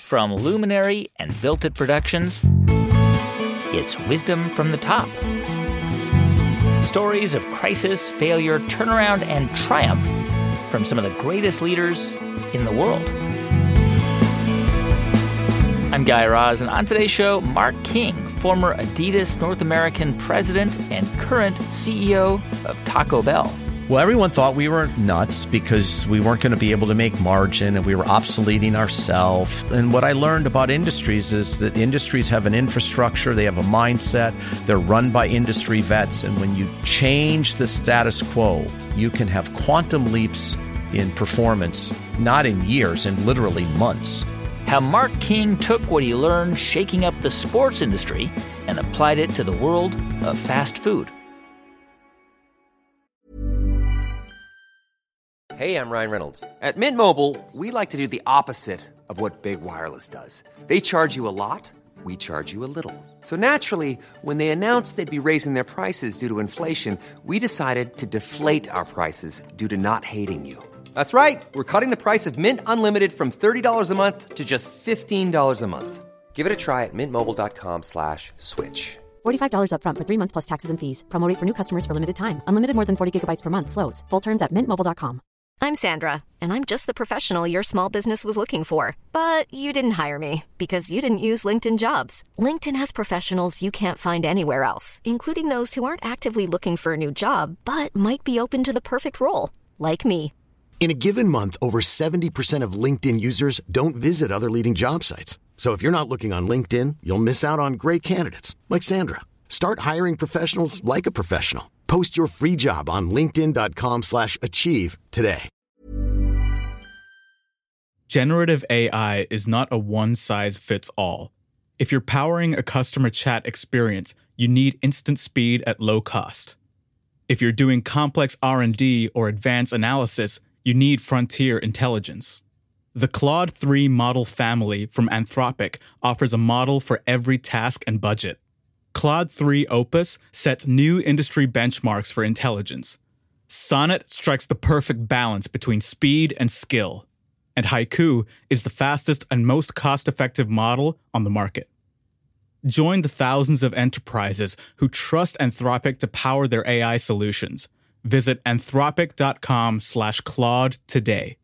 From Luminary and Built It Productions, it's Wisdom from the Top. Stories of crisis, failure, turnaround, and triumph from some of the greatest leaders in the world. I'm Guy Raz, and on today's show, Mark King, former Adidas North American president and current CEO of Taco Bell. Well, everyone thought we were nuts because we weren't going to be able to make margin and we were obsoleting ourselves. And what I learned about industries is that industries have an infrastructure, they have a mindset, they're run by industry vets. And when you change the status quo, you can have quantum leaps in performance, not in years, in literally months. How Mark King took what he learned shaking up the sports industry and applied it to the world of fast food. Hey, I'm Ryan Reynolds. At Mint Mobile, we like to do the opposite of what Big Wireless does. They charge you a lot, we charge you a little. So naturally, when they announced they'd be raising their prices due to inflation, we decided to deflate our prices due to not hating you. That's right. We're cutting the price of Mint Unlimited from $30 a month to just $15 a month. Give it a try at mintmobile.com/switch. $45 up front for 3 months plus taxes and fees. Promo rate for new customers for limited time. Unlimited more than 40 gigabytes per month slows. Full terms at mintmobile.com. I'm Sandra, and I'm just the professional your small business was looking for. But you didn't hire me because you didn't use LinkedIn Jobs. LinkedIn has professionals you can't find anywhere else, including those who aren't actively looking for a new job, but might be open to the perfect role, like me. In a given month, over 70% of LinkedIn users don't visit other leading job sites. So if you're not looking on LinkedIn, you'll miss out on great candidates like Sandra. Start hiring professionals like a professional. Post your free job on linkedin.com/achieve today. Generative AI is not a one-size-fits-all. If you're powering a customer chat experience, you need instant speed at low cost. If you're doing complex R&D or advanced analysis, you need frontier intelligence. The Claude 3 model family from Anthropic offers a model for every task and budget. Claude 3 Opus sets new industry benchmarks for intelligence. Sonnet strikes the perfect balance between speed and skill. And Haiku is the fastest and most cost-effective model on the market. Join the thousands of enterprises who trust Anthropic to power their AI solutions. Visit anthropic.com/Claude today.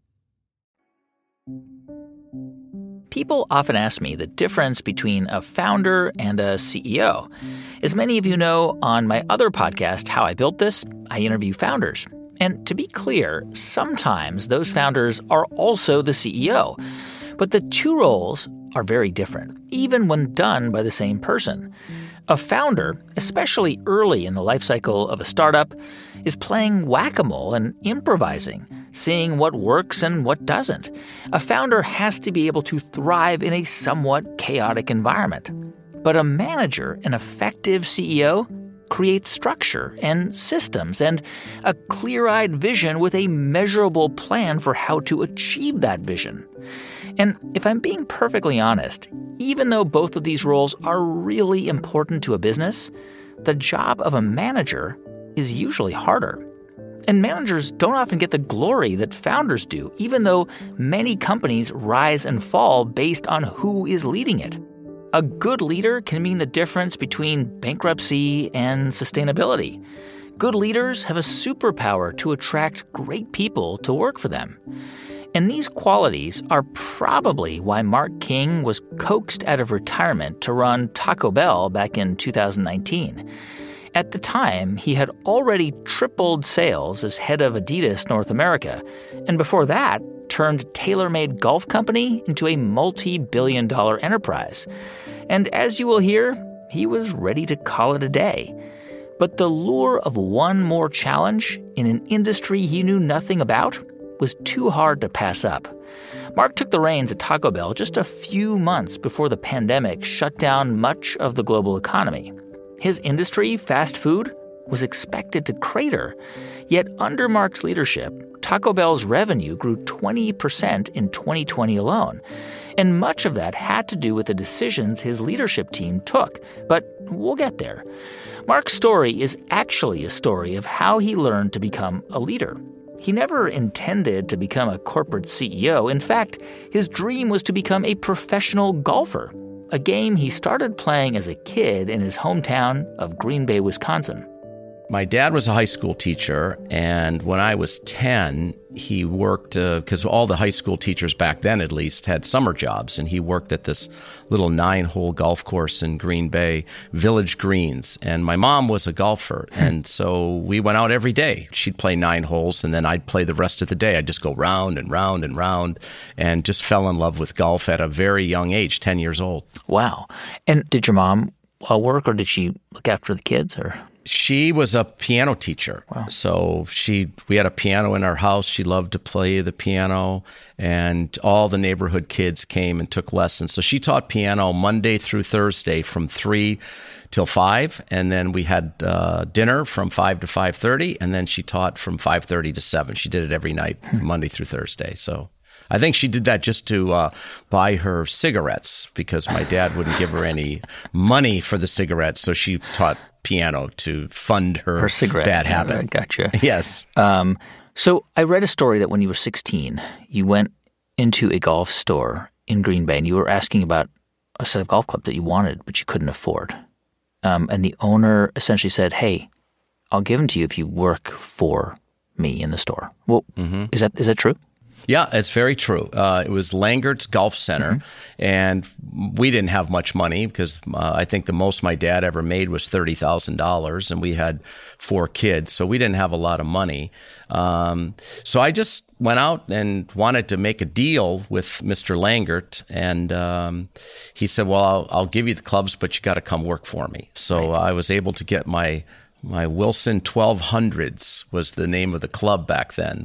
People often ask me the difference between a founder and a CEO. As many of you know, on my other podcast, How I Built This, I interview founders. And to be clear, sometimes those founders are also the CEO. But the two roles are very different, even when done by the same person. A founder, especially early in the life cycle of a startup, is playing whack-a-mole and improvising, seeing what works and what doesn't. A founder has to be able to thrive in a somewhat chaotic environment. But a manager, an effective CEO, creates structure and systems and a clear-eyed vision with a measurable plan for how to achieve that vision. And if I'm being perfectly honest, even though both of these roles are really important to a business, the job of a manager is usually harder. And managers don't often get the glory that founders do, even though many companies rise and fall based on who is leading it. A good leader can mean the difference between bankruptcy and sustainability. Good leaders have a superpower to attract great people to work for them. And these qualities are probably why Mark King was coaxed out of retirement to run Taco Bell back in 2019. At the time, he had already tripled sales as head of Adidas North America, and before that, turned TaylorMade Golf Company into a multi-billion-dollar enterprise. And as you will hear, he was ready to call it a day. But the lure of one more challenge in an industry he knew nothing about was too hard to pass up. Mark took the reins at Taco Bell just a few months before the pandemic shut down much of the global economy. His industry, fast food, was expected to crater. Yet under Mark's leadership, Taco Bell's revenue grew 20% in 2020 alone. And much of that had to do with the decisions his leadership team took. But we'll get there. Mark's story is actually a story of how he learned to become a leader. He never intended to become a corporate CEO. In fact, his dream was to become a professional golfer, a game he started playing as a kid in his hometown of Green Bay, Wisconsin. My dad was a high school teacher, and when I was 10, he worked, because all the high school teachers back then at least had summer jobs, and he worked at this little 9-hole golf course in Green Bay, Village Greens. And my mom was a golfer, and so we went out every day. She'd play 9 holes, and then I'd play the rest of the day. I'd just go round and round and round, and just fell in love with golf at a very young age, 10 years old. Wow. And did your mom work, or did she look after the kids, or? She was a piano teacher. Wow. So we had a piano in our house. She loved to play the piano, and all the neighborhood kids came and took lessons. So she taught piano Monday through Thursday from 3 till 5, and then we had dinner from 5 to 5:30, and then she taught from 5:30 to 7. She did it every night, Monday through Thursday. So I think she did that just to buy her cigarettes, because my dad wouldn't give her any money for the cigarettes, so she taught piano to fund her cigarette bad habit. Gotcha. Yes. So I read a story that when you were 16, you went into a golf store in Green Bay and you were asking about a set of golf clubs that you wanted but you couldn't afford. And the owner essentially said, "Hey, I'll give them to you if you work for me in the store." Well, is that true? Yeah, it's very true. It was Langert's Golf Center, and we didn't have much money because I think the most my dad ever made was $30,000, and we had 4 kids, so we didn't have a lot of money. So I just went out and wanted to make a deal with Mr. Langert, and he said, "Well, I'll give you the clubs, but you got to come work for me." So I was able to get my Wilson 1200s was the name of the club back then,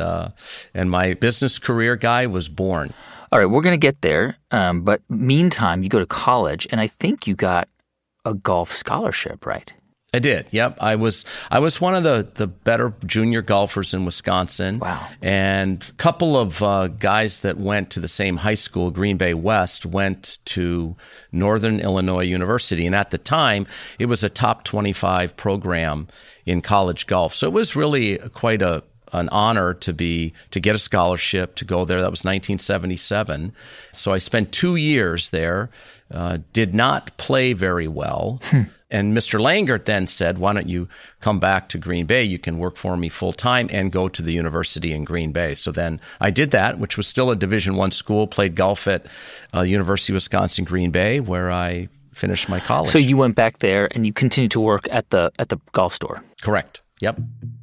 and my business career guy was born. All right, we're going to get there, but meantime, you go to college, and I think you got a golf scholarship, right? I did. Yep. I was one of the better junior golfers in Wisconsin. Wow. And a couple of guys that went to the same high school, Green Bay West, went to Northern Illinois University. And at the time, it was a top 25 program in college golf. So it was really quite an honor to get a scholarship to go there. That was 1977. So I spent 2 years there, did not play very well. And Mr. Langert then said, "Why don't you come back to Green Bay? You can work for me full time and go to the university in Green Bay." So then I did that, which was still a Division I school, played golf at University of Wisconsin Green Bay, where I finished my college. So you went back there and you continued to work at the golf store. Correct. Yep.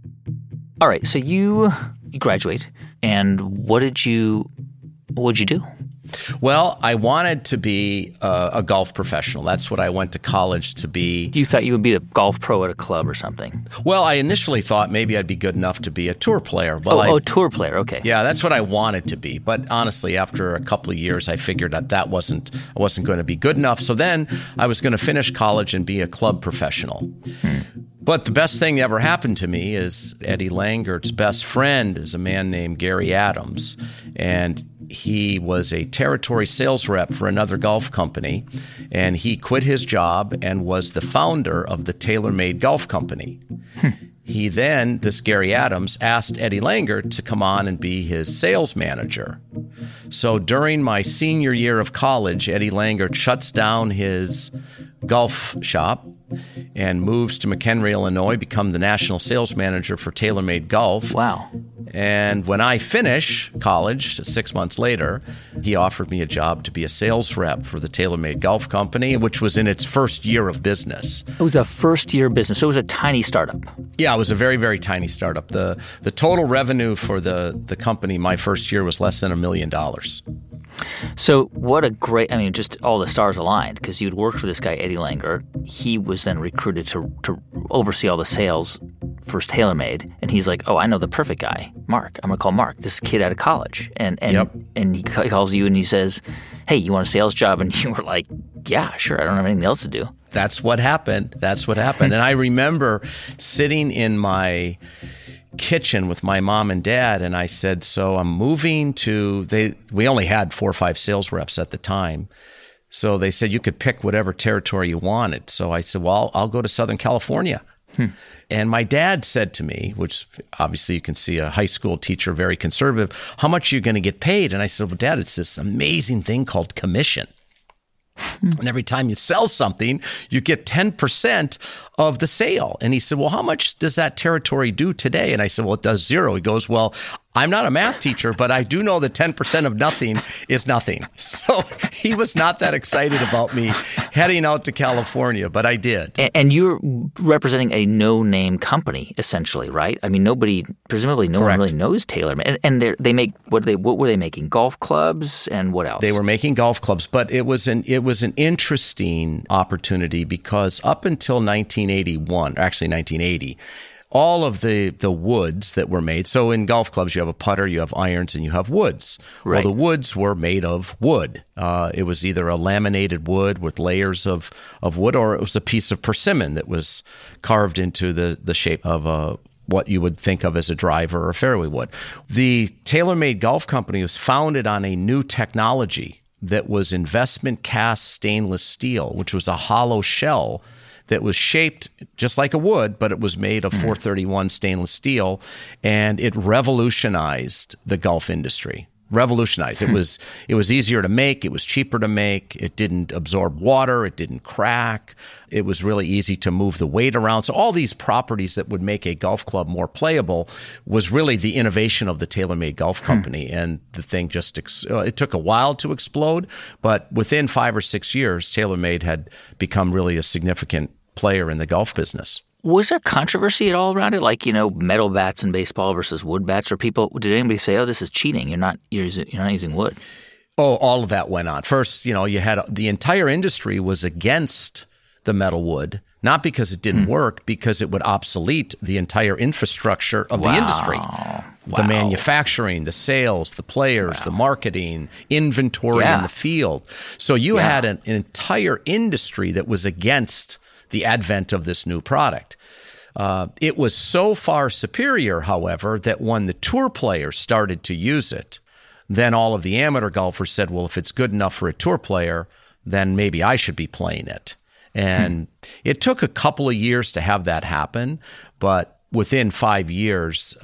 All right. So you graduate, and what'd you do? Well, I wanted to be a golf professional. That's what I went to college to be. You thought you would be a golf pro at a club or something? Well, I initially thought maybe I'd be good enough to be a tour player. Well, tour player. Okay. Yeah, that's what I wanted to be. But honestly, after a couple of years, I figured that I wasn't going to be good enough. So then I was going to finish college and be a club professional. But the best thing that ever happened to me is Eddie Langert's best friend is a man named Gary Adams, and he was a territory sales rep for another golf company, and he quit his job and was the founder of the TaylorMade Golf Company. He then, this Gary Adams, asked Eddie Langert to come on and be his sales manager. So during my senior year of college, Eddie Langert shuts down his golf shop and moves to McHenry, Illinois, become the national sales manager for TaylorMade Golf. Wow. And when I finish college, 6 months later, he offered me a job to be a sales rep for the TaylorMade Golf Company, which was in its first year of business. It was a first-year business, so it was a tiny startup. Yeah, it was a very, very tiny startup. The total revenue for the company my first year was less than $1 million. So what a great, just all the stars aligned, because you'd worked for this guy, Eddie Langert. He was then recruited to oversee all the sales for TaylorMade. And he's like, "Oh, I know the perfect guy, Mark. I'm going to call Mark, this kid out of college." And he calls you and he says, "Hey, you want a sales job?" And you were like, "Yeah, sure. I don't have anything else to do." That's what happened. And I remember sitting in my kitchen with my mom and dad, and I said, "So I'm moving to," we only had 4 or 5 sales reps at the time. So they said you could pick whatever territory you wanted. So I said, "Well, I'll go to Southern California." And my dad said to me, which obviously you can see a high school teacher, very conservative, how much are you going to get paid? And I said, well, Dad, it's this amazing thing called commission. And every time you sell something, you get 10% of the sale. And he said, well, how much does that territory do today? And I said, well, it does 0. He goes, well, I'm not a math teacher, but I do know that 10% of nothing is nothing. So he was not that excited about me heading out to California, but I did. And you're representing a no-name company, essentially, right? I mean, presumably no one really knows TaylorMade. And they make, what were they making? Golf clubs and what else? They were making golf clubs, but it was an interesting opportunity because up until 1981, or actually 1980, all of the woods that were made. So in golf clubs, you have a putter, you have irons, and you have woods. Right. Well, the woods were made of wood. It was either a laminated wood with layers of wood, or it was a piece of persimmon that was carved into the shape of what you would think of as a driver or a fairway wood. The TaylorMade Golf Company was founded on a new technology that was investment cast stainless steel, which was a hollow shell that was shaped just like a wood, but it was made of 431 stainless steel, and it revolutionized the golf industry. Revolutionized. It was easier to make. It was cheaper to make. It didn't absorb water. It didn't crack. It was really easy to move the weight around. So all these properties that would make a golf club more playable was really the innovation of the TaylorMade Golf Company. And the thing just, it took a while to explode, but within 5 or 6 years, TaylorMade had become really a significant player in the golf business. Was there controversy at all around it? Like, metal bats in baseball versus wood bats? Or did anybody say, oh, this is cheating, you're not using wood? Oh, all of that went on. First, you had the entire industry was against the metal wood, not because it didn't work, because it would obsolete the entire infrastructure of the industry. The manufacturing, the sales, the players, the marketing, inventory in the field. So you had an entire industry that was against the advent of this new product. It was so far superior, however, that when the tour players started to use it, then all of the amateur golfers said, well, if it's good enough for a tour player, then maybe I should be playing it. And it took a couple of years to have that happen, but within 5 years,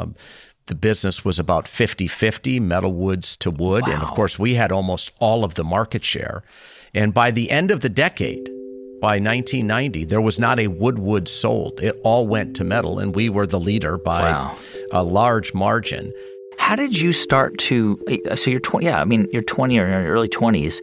the business was about 50-50, metal woods to wood. Wow. And of course, we had almost all of the market share. And by the end of the decade, by 1990, there was not a wood sold. It all went to metal, and we were the leader by a large margin. How did you start to? So you're 20. Yeah, I mean you're 20 or in your early 20s.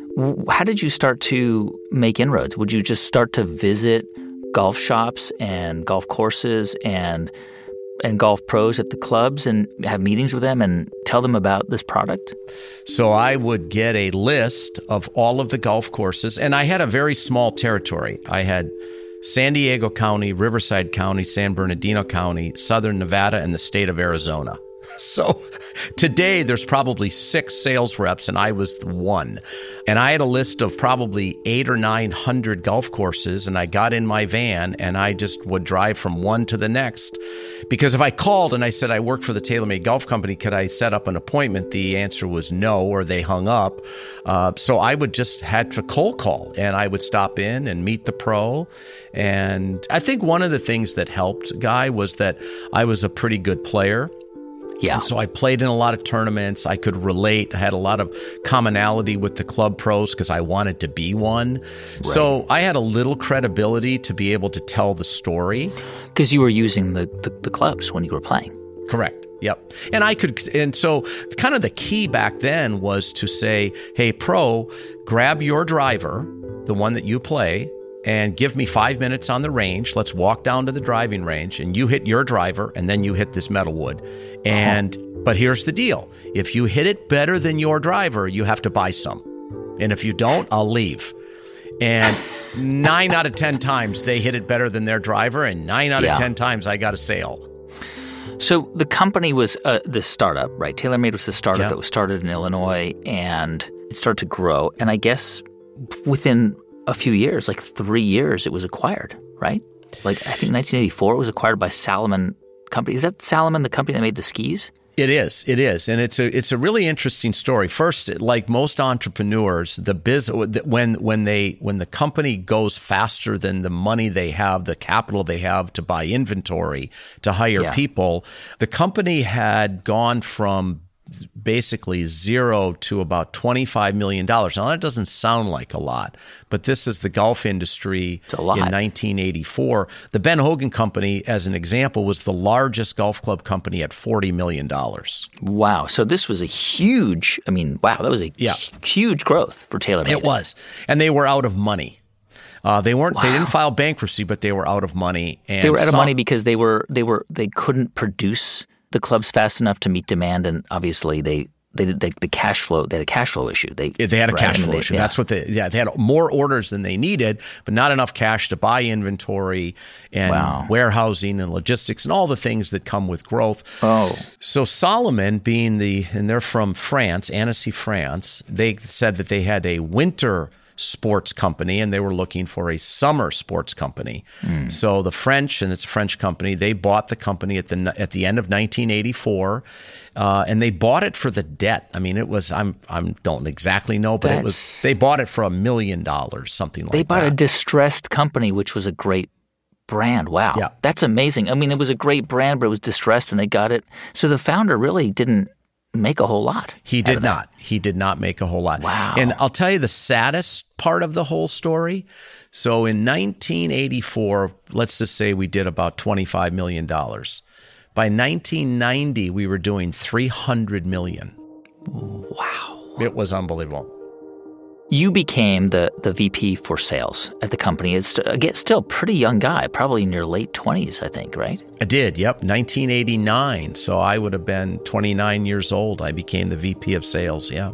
How did you start to make inroads? Would you just start to visit golf shops and golf courses and golf pros at the clubs and have meetings with them and tell them about this product? So I would get a list of all of the golf courses, and I had a very small territory. I had San Diego County, Riverside County, San Bernardino County, Southern Nevada, and the state of Arizona. So today there's probably 6 sales reps, and I was one. And I had a list of probably 800 or 900 golf courses, and I got in my van and I just would drive from one to the next. Because if I called and I said I work for the TaylorMade Golf Company, could I set up an appointment? The answer was no, or they hung up. So I would just had to cold call, and I would stop in and meet the pro. And I think one of the things that helped, Guy, was that I was a pretty good player. Yeah. And so I played in a lot of tournaments. I could relate. I had a lot of commonality with the club pros because I wanted to be one. Right. So I had a little credibility to be able to tell the story. Because you were using the clubs when you were playing. Correct. Yep. And so kind of the key back then was to say, hey, pro, grab your driver, the one that you play, and give me 5 minutes on the range. Let's walk down to the driving range, and you hit your driver, and then you hit this metal wood. But here's the deal. If you hit it better than your driver, you have to buy some. And if you don't, I'll leave. And 9 out of 10 times they hit it better than their driver, and 9 out of 10 times I got a sale. So the company was this startup, right? TaylorMade was the startup that was started in Illinois, and it started to grow. And I guess within a few years, like 3 years, it was acquired, right? Like I think 1984 it was acquired by Salomon Company. Is that Salomon, the company that made the skis? It is, and it's a really interesting story. First, like most entrepreneurs, when the company goes faster than the money they have, the capital they have to buy inventory, to hire people, the company had gone from basically zero to about $25 million. Now, that doesn't sound like a lot, but this is the golf industry in 1984. The Ben Hogan Company, as an example, was the largest golf club company at $40 million. Wow. So this was a huge, that was a huge growth for TaylorMade. It was. And they were out of money. They didn't file bankruptcy, but they were out of money. And they were out of money because they couldn't produce the clubs fast enough to meet demand, and obviously they had a cash flow issue. They had a cash flow issue. That's what they had more orders than they needed, but not enough cash to buy inventory and warehousing and logistics and all the things that come with growth. Oh. So Salomon, and they're from France, Annecy, France, they said that they had a winter sports company and they were looking for a summer sports company. So the French, and it's a French company, they bought the company at the end of 1984, and they bought it for the debt. It was I don't exactly know, but they bought it for $1 million, something like that. They bought a distressed company, which was a great brand. Wow, that's amazing. It was a great brand, but it was distressed, and they got it. So the founder really didn't make a whole lot. He did not. He did not make a whole lot. Wow. And I'll tell you the saddest part of the whole story. So in 1984, let's just say we did about $25 million. By 1990, we were doing $300 million. Wow. It was unbelievable. You became the VP for sales at the company. It's still a pretty young guy, probably in your late 20s, I think, right? I did, yep, 1989. So I would have been 29 years old. I became the VP of sales, yeah.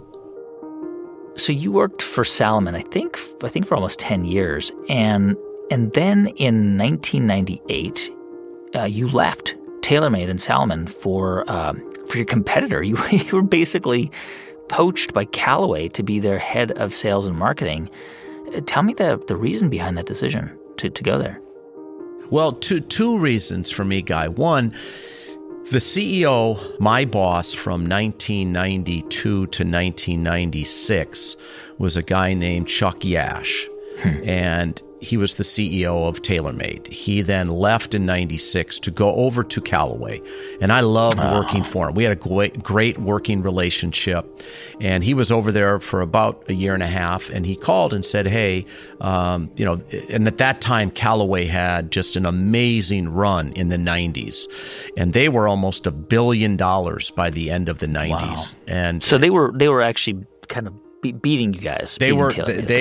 So you worked for Salomon, I think for almost 10 years. And then in 1998, you left TaylorMade and Salomon for your competitor. You were basically poached by Callaway to be their head of sales and marketing. Tell me the reason behind that decision to go there. Well, two reasons for me, Guy. One, the CEO, my boss from 1992 to 1996, was a guy named Chuck Yash. And he was the CEO of TaylorMade. He then left in 96 to go over to Callaway. And I loved working for him. We had a great working relationship. And he was over there for about a year and a half. And he called and said, hey, and at that time, Callaway had just an amazing run in the 90s. And they were almost $1 billion by the end of the 90s. Wow. And so they were actually kind of beating you guys. They were.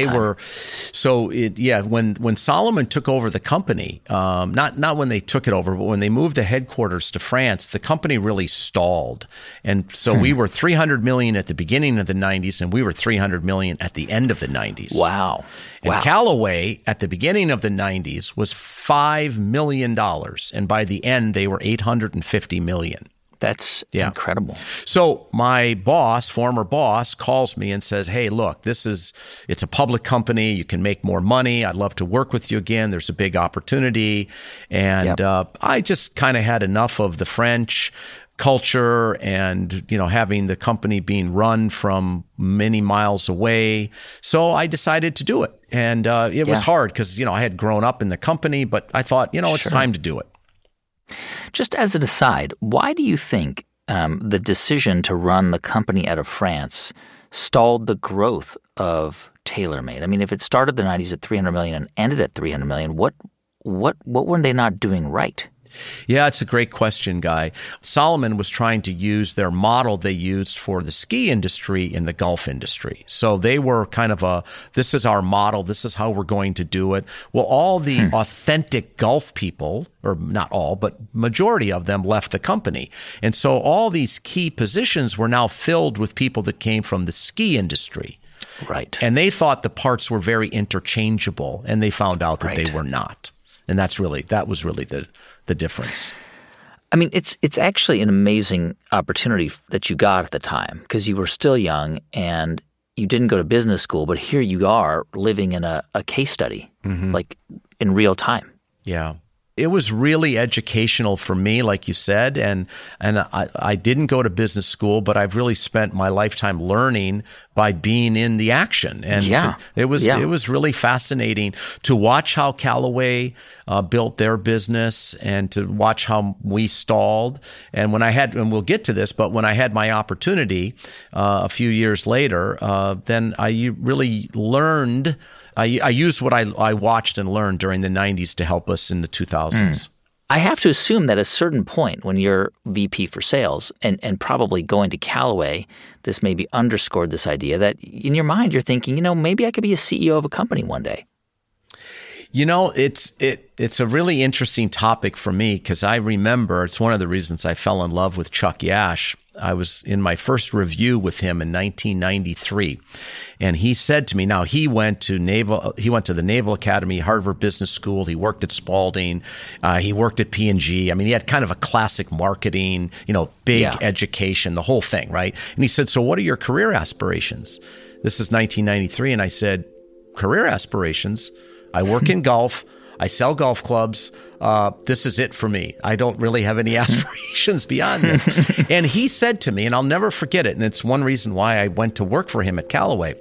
So when Salomon took over the company, not when they took it over, but when they moved the headquarters to France, the company really stalled. And so we were $300 million at the beginning of the 90s, and we were $300 million at the end of the 90s. Wow. And Callaway at the beginning of the 90s was $5 million, and by the end they were $850 million. That's incredible. So my former boss, calls me and says, hey, look, it's a public company. You can make more money. I'd love to work with you again. There's a big opportunity. And I just kind of had enough of the French culture and, having the company being run from many miles away. So I decided to do it. And it was hard because, I had grown up in the company, but I thought, it's time to do it. Just as an aside, why do you think the decision to run the company out of France stalled the growth of TaylorMade? If it started the 90s at $300 million and ended at $300 million, what were they not doing right? Yeah, it's a great question, Guy. Salomon was trying to use their model they used for the ski industry in the golf industry. So they were kind of this is our model, this is how we're going to do it. Well, all the authentic golf people, or not all, but majority of them left the company. And so all these key positions were now filled with people that came from the ski industry. Right. And they thought the parts were very interchangeable, and they found out that they were not. And that was really the difference. It's actually an amazing opportunity that you got at the time because you were still young and you didn't go to business school, but here you are living in a case study, like in real time. Yeah. It was really educational for me, like you said, and I didn't go to business school, but I've really spent my lifetime learning by being in the action. And it was really fascinating to watch how Callaway built their business and to watch how we stalled. And and we'll get to this, but when I had my opportunity a few years later, then I really learned. I used what I watched and learned during the 90s to help us in the 2000s. I have to assume that at a certain point when you're VP for sales and probably going to Callaway, this maybe underscored this idea that in your mind you're thinking, maybe I could be a CEO of a company one day. It's a really interesting topic for me because I remember it's one of the reasons I fell in love with Chuck Yash. I was in my first review with him in 1993, and he said to me, now he went to the Naval Academy, Harvard Business School. He worked at Spalding. He worked at P&G. I mean, he had kind of a classic marketing, big education, the whole thing, right? And he said, so what are your career aspirations? This is 1993. And I said, career aspirations? I work in golf. I sell golf clubs. This is it for me. I don't really have any aspirations beyond this. And he said to me, and I'll never forget it, and it's one reason why I went to work for him at Callaway.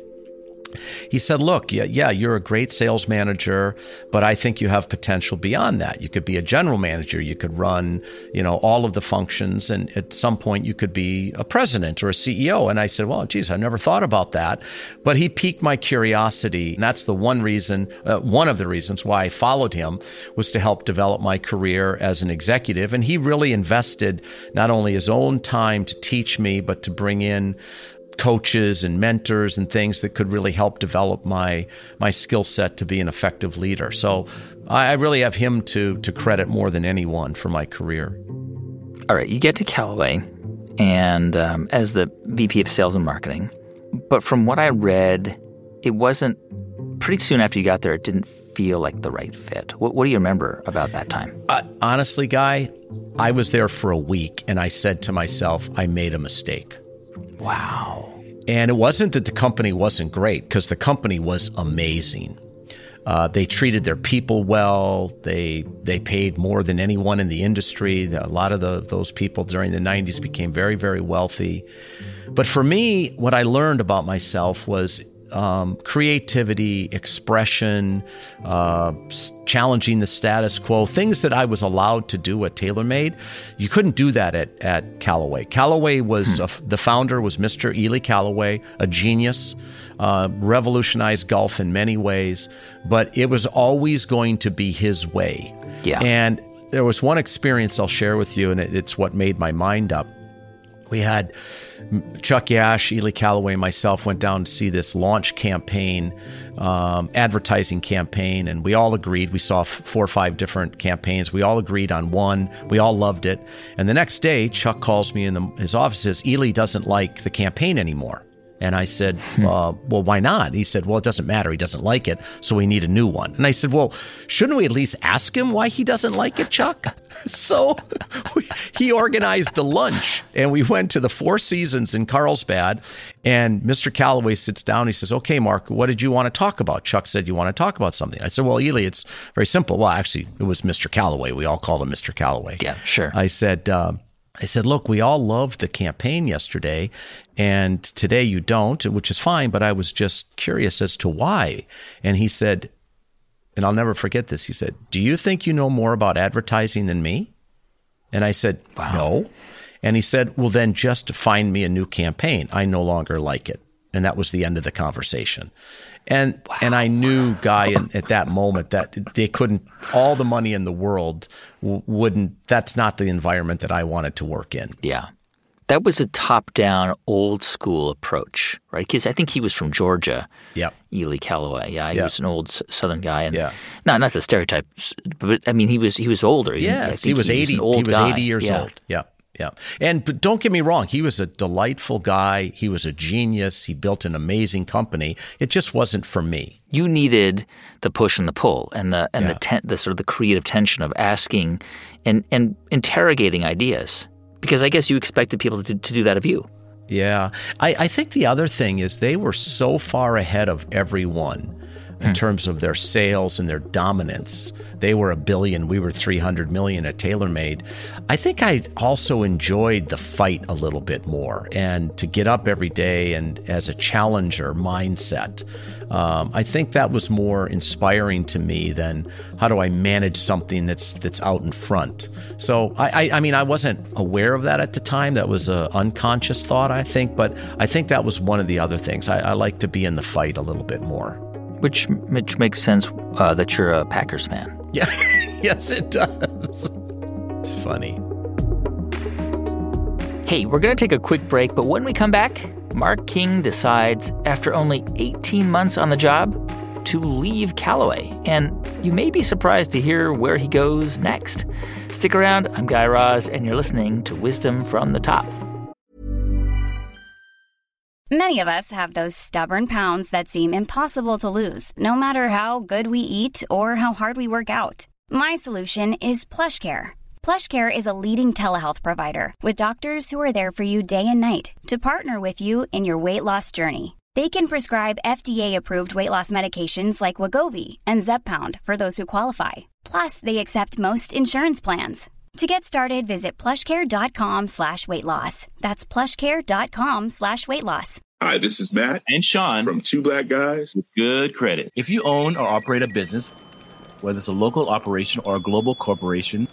He said, look, yeah, you're a great sales manager, but I think you have potential beyond that. You could be a general manager. You could run, all of the functions. And at some point you could be a president or a CEO. And I said, well, geez, I never thought about that. But he piqued my curiosity. And that's the one of the reasons why I followed him was to help develop my career as an executive. And he really invested not only his own time to teach me, but to bring in coaches and mentors and things that could really help develop my skill set to be an effective leader. So I really have him to credit more than anyone for my career. All right, you get to Callaway and as the VP of Sales and Marketing. But from what I read, it wasn't pretty soon after you got there, it didn't feel like the right fit. What do you remember about that time? Honestly, Guy, I was there for a week and I said to myself, I made a mistake. Wow. And it wasn't that the company wasn't great, because the company was amazing. They treated their people well. They paid more than anyone in the industry. A lot of those people during the 90s became very, very wealthy. But for me, what I learned about myself was creativity, expression, challenging the status quo, things that I was allowed to do at TaylorMade. You couldn't do that at Callaway. Callaway was, the founder was Mr. Ely Callaway, a genius, revolutionized golf in many ways, but it was always going to be his way. Yeah. And there was one experience I'll share with you, and it's what made my mind up. We had Chuck Yash, Ely Callaway, and myself went down to see this launch campaign, advertising campaign, and we all agreed. We saw 4 or 5 different campaigns. We all agreed on one. We all loved it. And the next day, Chuck calls me in his office and says, Ely doesn't like the campaign anymore. And I said, well, why not? He said, well, it doesn't matter. He doesn't like it, so we need a new one. And I said, well, shouldn't we at least ask him why he doesn't like it, Chuck? So he organized a lunch, and we went to the Four Seasons in Carlsbad, and Mr. Callaway sits down. He says, okay, Mark, what did you want to talk about? Chuck said, you want to talk about something. I said, well, Ely, it's very simple. Well, actually, it was Mr. Callaway. We all called him Mr. Callaway. Yeah, sure. I said, look, we all loved the campaign yesterday, and today you don't, which is fine, but I was just curious as to why. And he said, and I'll never forget this, he said, do you think you know more about advertising than me? And I said, wow. No. And he said, well, then just find me a new campaign. I no longer like it. And that was the end of the conversation. And wow. And I knew, Guy, at that moment that they couldn't, all the money in the world wouldn't, that's not the environment that I wanted to work in. Yeah. That was a top-down, old-school approach, right? Because I think he was from Georgia, Yep. Ely Callaway. Yeah, he was an old Southern guy. And yeah. Not the stereotype, but I mean, he was older. Yes, he was 80. He was 80 years old. Yeah. Yeah. But don't get me wrong. He was a delightful guy. He was a genius. He built an amazing company. It just wasn't for me. You needed the push and the pull and the sort of the creative tension of asking and interrogating ideas, because I guess you expected people to do that of you. Yeah. I think the other thing is they were so far ahead of everyone in terms of their sales and their dominance. They were $1 billion, we were $300 million at TaylorMade. I think I also enjoyed the fight a little bit more, and to get up every day and as a challenger mindset. I think that was more inspiring to me than how do I manage something that's out in front. So I mean, I wasn't aware of that at the time. That was an unconscious thought, I think, but I think that was one of the other things. I like to be in the fight a little bit more. Which makes sense that you're a Packers fan. Yeah, yes, it does. It's funny. Hey, we're going to take a quick break, but when we come back, Mark King decides, after only 18 months on the job, to leave Callaway. And you may be surprised to hear where he goes next. Stick around. I'm Guy Raz, and you're listening to Wisdom from the Top. Many of us have those stubborn pounds that seem impossible to lose, no matter how good we eat or how hard we work out. My solution is PlushCare. PlushCare is a leading telehealth provider with doctors who are there for you day and night to partner with you in your weight loss journey. They can prescribe FDA-approved weight loss medications like Wegovy and Zepbound for those who qualify. Plus, they accept most insurance plans. To get started, visit plushcare.com/weightloss. That's plushcare.com/weightloss. Hi, this is Matt and Sean from Two Black Guys with Good Credit. If you own or operate a business, whether it's a local operation or a global corporation,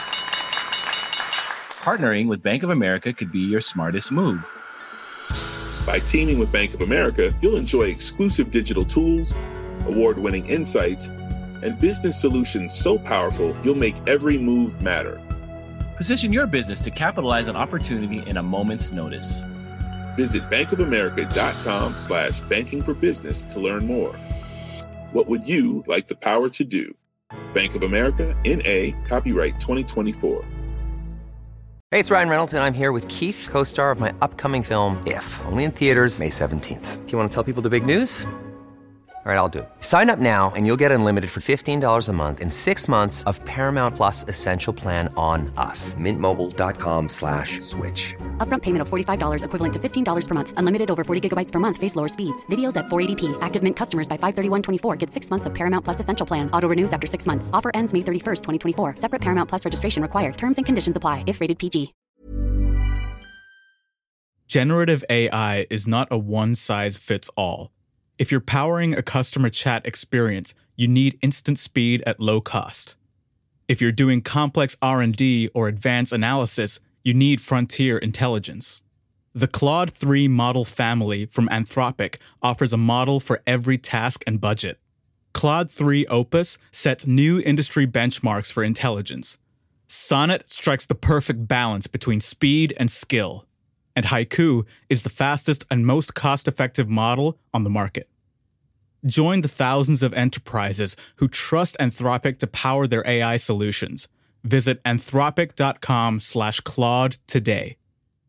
partnering with Bank of America could be your smartest move. By teaming with Bank of America, you'll enjoy exclusive digital tools, award-winning insights, and business solutions so powerful you'll make every move matter. Position your business to capitalize on opportunity in a moment's notice. Visit bankofamerica.com/banking for business to learn more. What would you like the power to do? Bank of America, N.A., copyright 2024. Hey, it's Ryan Reynolds, and I'm here with Keith, co-star of my upcoming film, If, only in theaters May 17th. Do you want to tell people the big news? All right, I'll do it. Sign up now and you'll get unlimited for $15 a month and 6 months of Paramount Plus Essential Plan on us. MintMobile.com/switch. Upfront payment of $45 equivalent to $15 per month. Unlimited over 40 gigabytes per month. Face lower speeds. Videos at 480p. Active Mint customers by 531.24 get 6 months of Paramount Plus Essential Plan. Auto renews after 6 months. Offer ends May 31st, 2024. Separate Paramount Plus registration required. Terms and conditions apply if rated PG. Generative AI is not a one-size-fits-all. If you're powering a customer chat experience, you need instant speed at low cost. If you're doing complex R&D or advanced analysis, you need frontier intelligence. The Claude 3 model family from Anthropic offers a model for every task and budget. Claude 3 Opus sets new industry benchmarks for intelligence. Sonnet strikes the perfect balance between speed and skill. And Haiku is the fastest and most cost-effective model on the market. Join the thousands of enterprises who trust Anthropic to power their AI solutions. Visit anthropic.com/Claude today.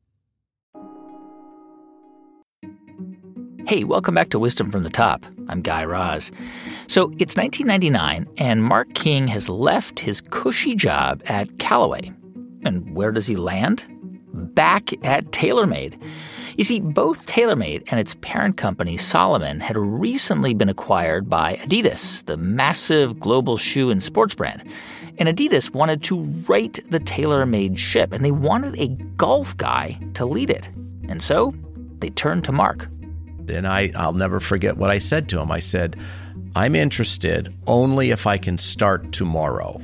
Hey, welcome back to Wisdom from the Top. I'm Guy Raz. So it's 1999, and Mark King has left his cushy job at Callaway. And where does he land? Back at TaylorMade. You see, both TaylorMade and its parent company, Salomon, had recently been acquired by Adidas, the massive global shoe and sports brand. And Adidas wanted to right the TaylorMade ship, and they wanted a golf guy to lead it. And so they turned to Mark. And I'll never forget what I said to him. I said, I'm interested only if I can start tomorrow.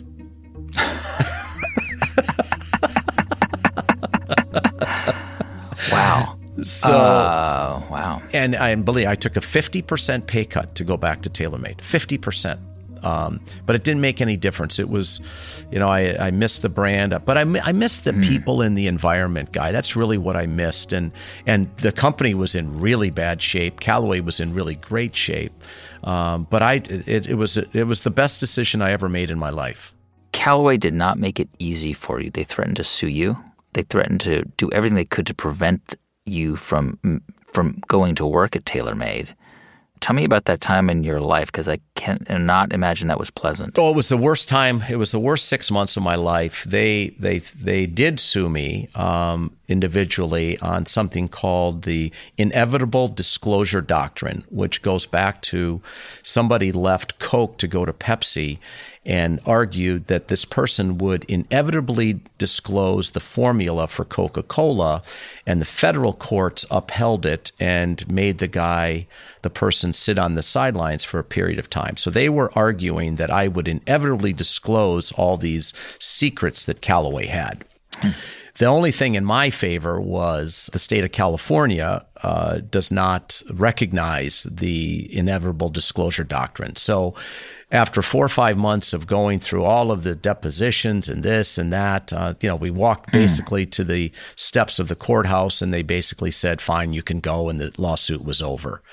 Wow. So, wow. And believe I took a 50% pay cut to go back to TaylorMade, 50%. But it didn't make any difference. It was, I missed the brand, but I missed the people in the environment, Guy. That's really what I missed. And the company was in really bad shape. Callaway was in really great shape. But it was the best decision I ever made in my life. Callaway did not make it easy for you. They threatened to sue you. They threatened to do everything they could to prevent you from going to work at TaylorMade. Tell me about that time in your life, because I cannot imagine that was pleasant. Oh, it was the worst time. It was the worst 6 months of my life. They did sue me, individually on something called the inevitable disclosure doctrine, which goes back to somebody left Coke to go to Pepsi and argued that this person would inevitably disclose the formula for Coca-Cola, and the federal courts upheld it and made the person sit on the sidelines for a period of time. So they were arguing that I would inevitably disclose all these secrets that Callaway had. The only thing in my favor was the state of California does not recognize the inevitable disclosure doctrine. So after 4 or 5 months of going through all of the depositions and this and that, we walked basically to the steps of the courthouse, and they basically said, fine, you can go, and the lawsuit was over.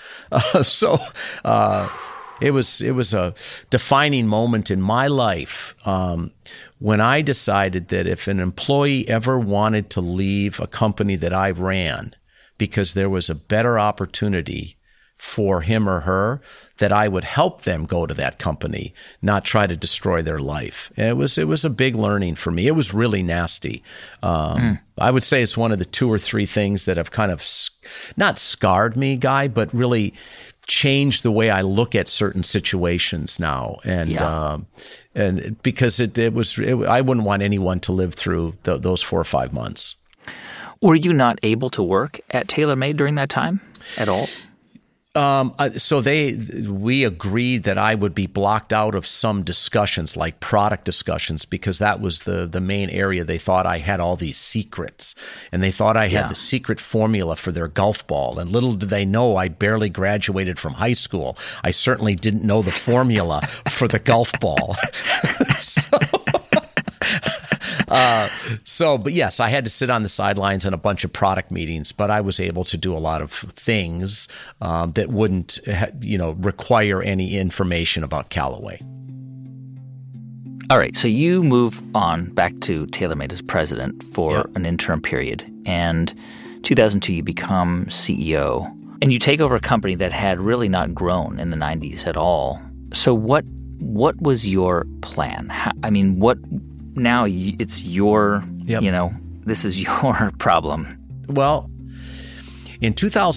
It was a defining moment in my life when I decided that if an employee ever wanted to leave a company that I ran because there was a better opportunity for him or her, that I would help them go to that company, not try to destroy their life. And it was a big learning for me. It was really nasty. I would say it's one of the 2 or 3 things that have kind of not scarred me, Guy, but really changed the way I look at certain situations now. And because I wouldn't want anyone to live through those 4 or 5 months. Were you not able to work at TaylorMade during that time at all? So we agreed that I would be blocked out of some discussions, like product discussions, because that was the main area. They thought I had all these secrets, and they thought I had the secret formula for their golf ball. And little did they know I barely graduated from high school. I certainly didn't know the formula for the golf ball. But yes, I had to sit on the sidelines in a bunch of product meetings, but I was able to do a lot of things that wouldn't, require any information about Callaway. All right, so you move on back to TaylorMade as president for an interim period, and 2002 you become CEO, and you take over a company that had really not grown in the 90s at all. So what was your plan? Now it's your, this is your problem. Well, in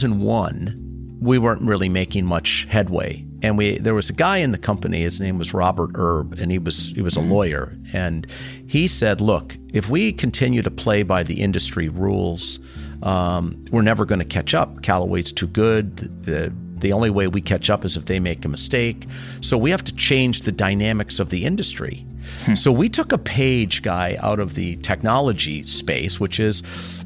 2001, we weren't really making much headway. And there was a guy in the company, his name was Robert Erb, and he was a lawyer. And he said, look, if we continue to play by the industry rules, we're never going to catch up. Callaway's too good. The only way we catch up is if they make a mistake. So we have to change the dynamics of the industry. So we took a page, Guy, out of the technology space, which is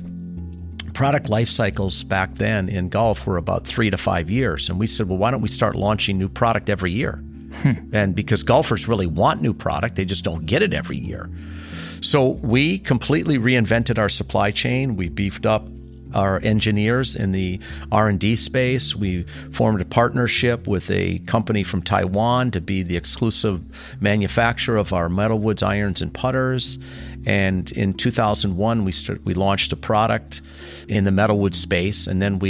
product life cycles back then in golf were about 3 to 5 years. And we said, well, why don't we start launching new product every year? And because golfers really want new product, they just don't get it every year. So we completely reinvented our supply chain. We beefed up our engineers in the R&D space. We formed a partnership with a company from Taiwan to be the exclusive manufacturer of our metalwoods, irons, and putters. And in 2001, we launched a product in the metalwood space. And then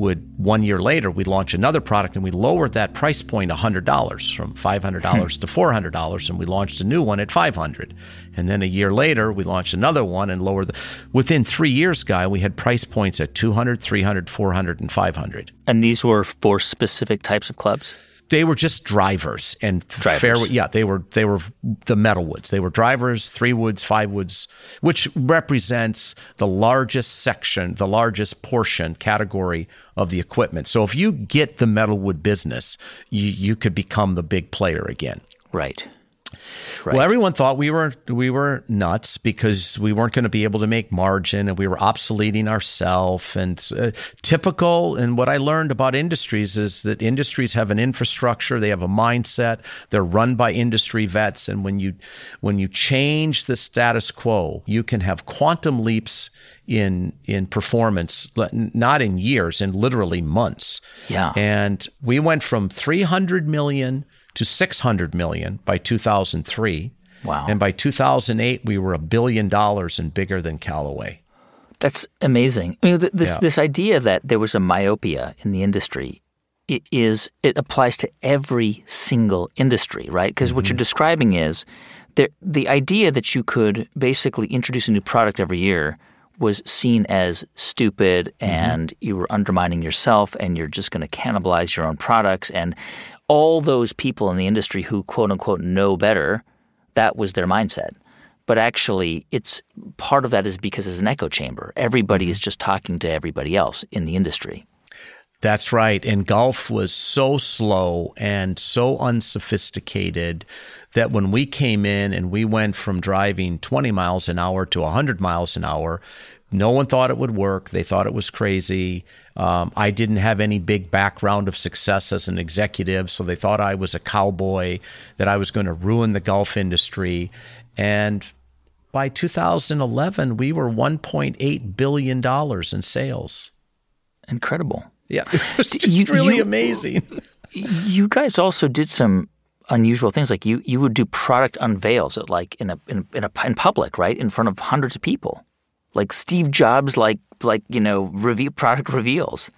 1 year later, we'd launch another product, and we lowered that price point $100 from $500 to $400. And we launched a new one at $500. And then a year later, we launched another one and lowered within 3 years, Guy, we had price points at $200, $300, $400, and $500. And these were for specific types of clubs? They were just drivers and fairway. Yeah, they were the metalwoods. They were drivers, 3 woods, 5 woods, which represents the largest section, the largest portion category of the equipment. So if you get the metalwood business, you could become the big player again. Right. Well, everyone thought we were nuts because we weren't going to be able to make margin, and we were obsoleting ourselves. And typical. And what I learned about industries is that industries have an infrastructure, they have a mindset, they're run by industry vets, and when you change the status quo, you can have quantum leaps in performance, not in years, in literally months. Yeah. And we went from 300 million to 600 million by 2003. Wow. And by 2008, we were $1 billion and bigger than Callaway. That's amazing. This idea that there was a myopia in the industry, it applies to every single industry, right? Because what you're describing is the idea that you could basically introduce a new product every year was seen as stupid and you were undermining yourself and you're just going to cannibalize your own products. And all those people in the industry who, quote unquote, know better, that was their mindset. But actually, it's part of that is because it's an echo chamber. Everybody is just talking to everybody else in the industry. That's right. And golf was so slow and so unsophisticated that when we came in and we went from driving 20 miles an hour to 100 miles an hour, no one thought it would work. They thought it was crazy. I didn't have any big background of success as an executive, so they thought I was a cowboy, that I was going to ruin the golf industry. And by 2011, we were $1.8 billion in sales. Incredible. Yeah, it was just really amazing. You guys also did some unusual things, like you would do product unveils at in public, right, in front of hundreds of people, like Steve Jobs, review product reveals.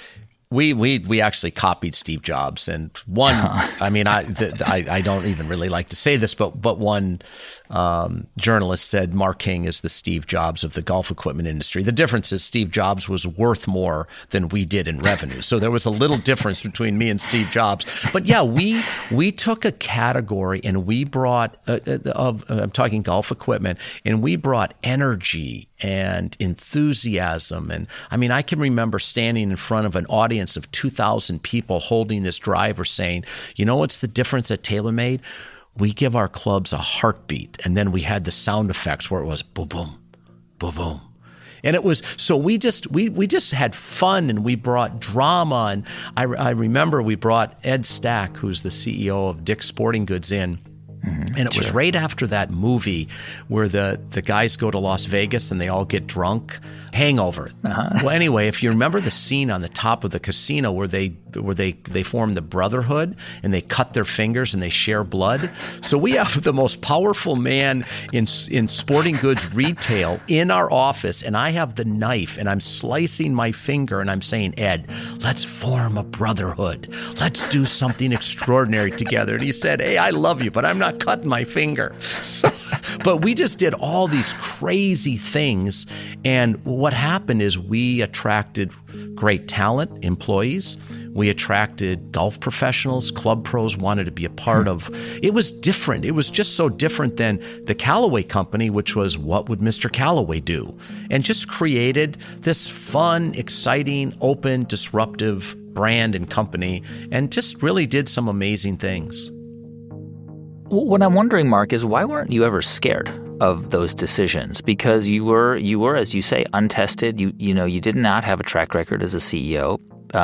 We actually copied Steve Jobs, and one. I mean, I don't even really like to say this, but one journalist said Mark King is the Steve Jobs of the golf equipment industry. The difference is Steve Jobs was worth more than we did in revenue, so there was a little difference between me and Steve Jobs. But yeah, we took a category and we brought I'm talking golf equipment, and we brought energy and enthusiasm. And I mean, I can remember standing in front of an audience of 2,000 people holding this driver saying, you know what's the difference at TaylorMade? We give our clubs a heartbeat. And then we had the sound effects where it was boom, boom, boom, boom. And it was, so we just had fun, and we brought drama. And I remember we brought Ed Stack, who's the CEO of Dick's Sporting Goods, in. And it was right after that movie where the guys go to Las Vegas and they all get drunk. Hangover. Well, anyway, if you remember the scene on the top of the casino where they form the brotherhood and they cut their fingers and they share blood. So we have the most powerful man in sporting goods retail in our office, and I have the knife and I'm slicing my finger and I'm saying, Ed, let's form a brotherhood. Let's do something extraordinary together. And he said, hey, I love you, but I'm not cutting my finger. So, but we just did all these crazy things, and what happened is we attracted great talent, employees. We attracted golf professionals. Club pros wanted to be a part of. It was different. It was just so different than the Callaway Company, which was what would Mr. Callaway do? And just created this fun, exciting, open, disruptive brand and company, and just really did some amazing things. What I'm wondering, Mark, is why weren't you ever scared of those decisions? Because you were, as you say, untested. You did not have a track record as a CEO,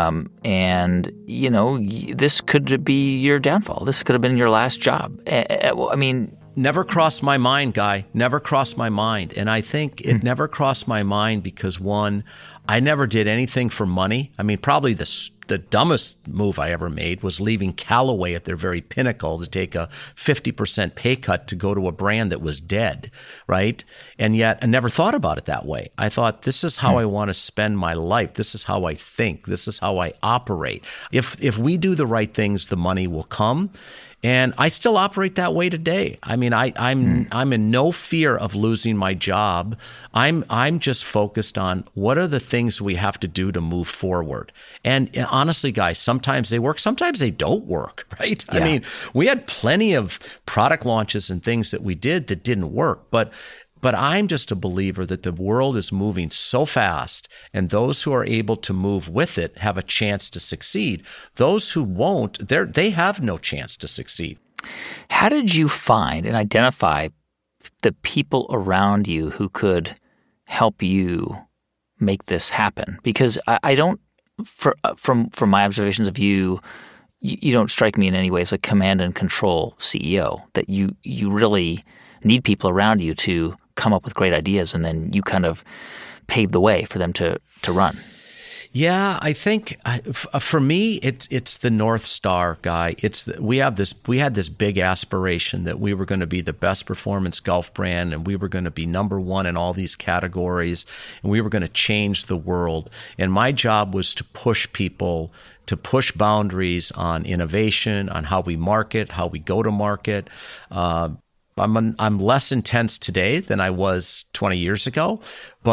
and this could be your downfall. This could have been your last job. I mean, never crossed my mind, Guy. Never crossed my mind, and I think it never crossed my mind because one, I never did anything for money. I mean, probably the dumbest move I ever made was leaving Callaway at their very pinnacle to take a 50% pay cut to go to a brand that was dead, right? And yet I never thought about it that way. I thought, this is how I want to spend my life. This is how I think. This is how I operate. If we do the right things, the money will come. And I still operate that way today. I mean, I'm in no fear of losing my job. I'm just focused on what are the things we have to do to move forward. And honestly, guys, sometimes they work, sometimes they don't work, right? Yeah. I mean, we had plenty of product launches and things that we did that didn't work, but I'm just a believer that the world is moving so fast, and those who are able to move with it have a chance to succeed. Those who won't, they have no chance to succeed. How did you find and identify the people around you who could help you make this happen? Because I don't, from my observations of you, you don't strike me in any way as a command and control CEO, that you really need people around you to come up with great ideas, and then you kind of pave the way for them to run. Yeah, I think for me, it's the North Star, Guy. We had this big aspiration that we were going to be the best performance golf brand, and we were going to be number one in all these categories, and we were going to change the world. And my job was to push people, to push boundaries on innovation, on how we market, how we go to market. I'm less intense today than I was 20 years ago, but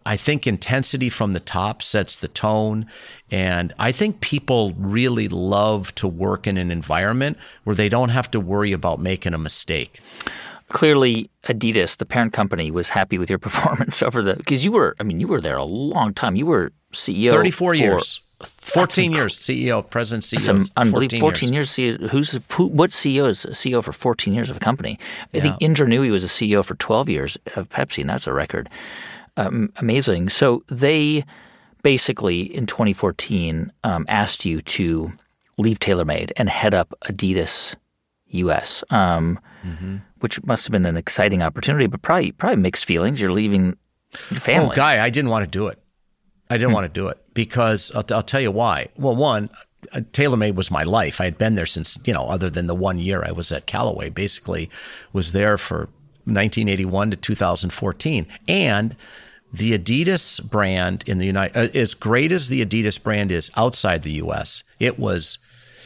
I think intensity from the top sets the tone. And I think people really love to work in an environment where they don't have to worry about making a mistake. Clearly, Adidas, the parent company, was happy with your performance because you were there a long time. You were CEO 34 years. 14 years CEO, president, CEO. Some unbelievable 14 years CEO. What CEO is a CEO for 14 years of a company? I think Indra Nooyi was a CEO for 12 years of Pepsi, and that's a record. Amazing. So they basically in 2014 asked you to leave TaylorMade and head up Adidas US, which must have been an exciting opportunity, but probably mixed feelings. You're leaving your family. Oh, Guy, I didn't want to do it. I didn't want to do it because I'll tell you why. Well, one, TaylorMade was my life. I had been there since, other than the 1 year I was at Callaway, basically was there for 1981 to 2014. And the Adidas brand in the as great as the Adidas brand is outside the U.S., it was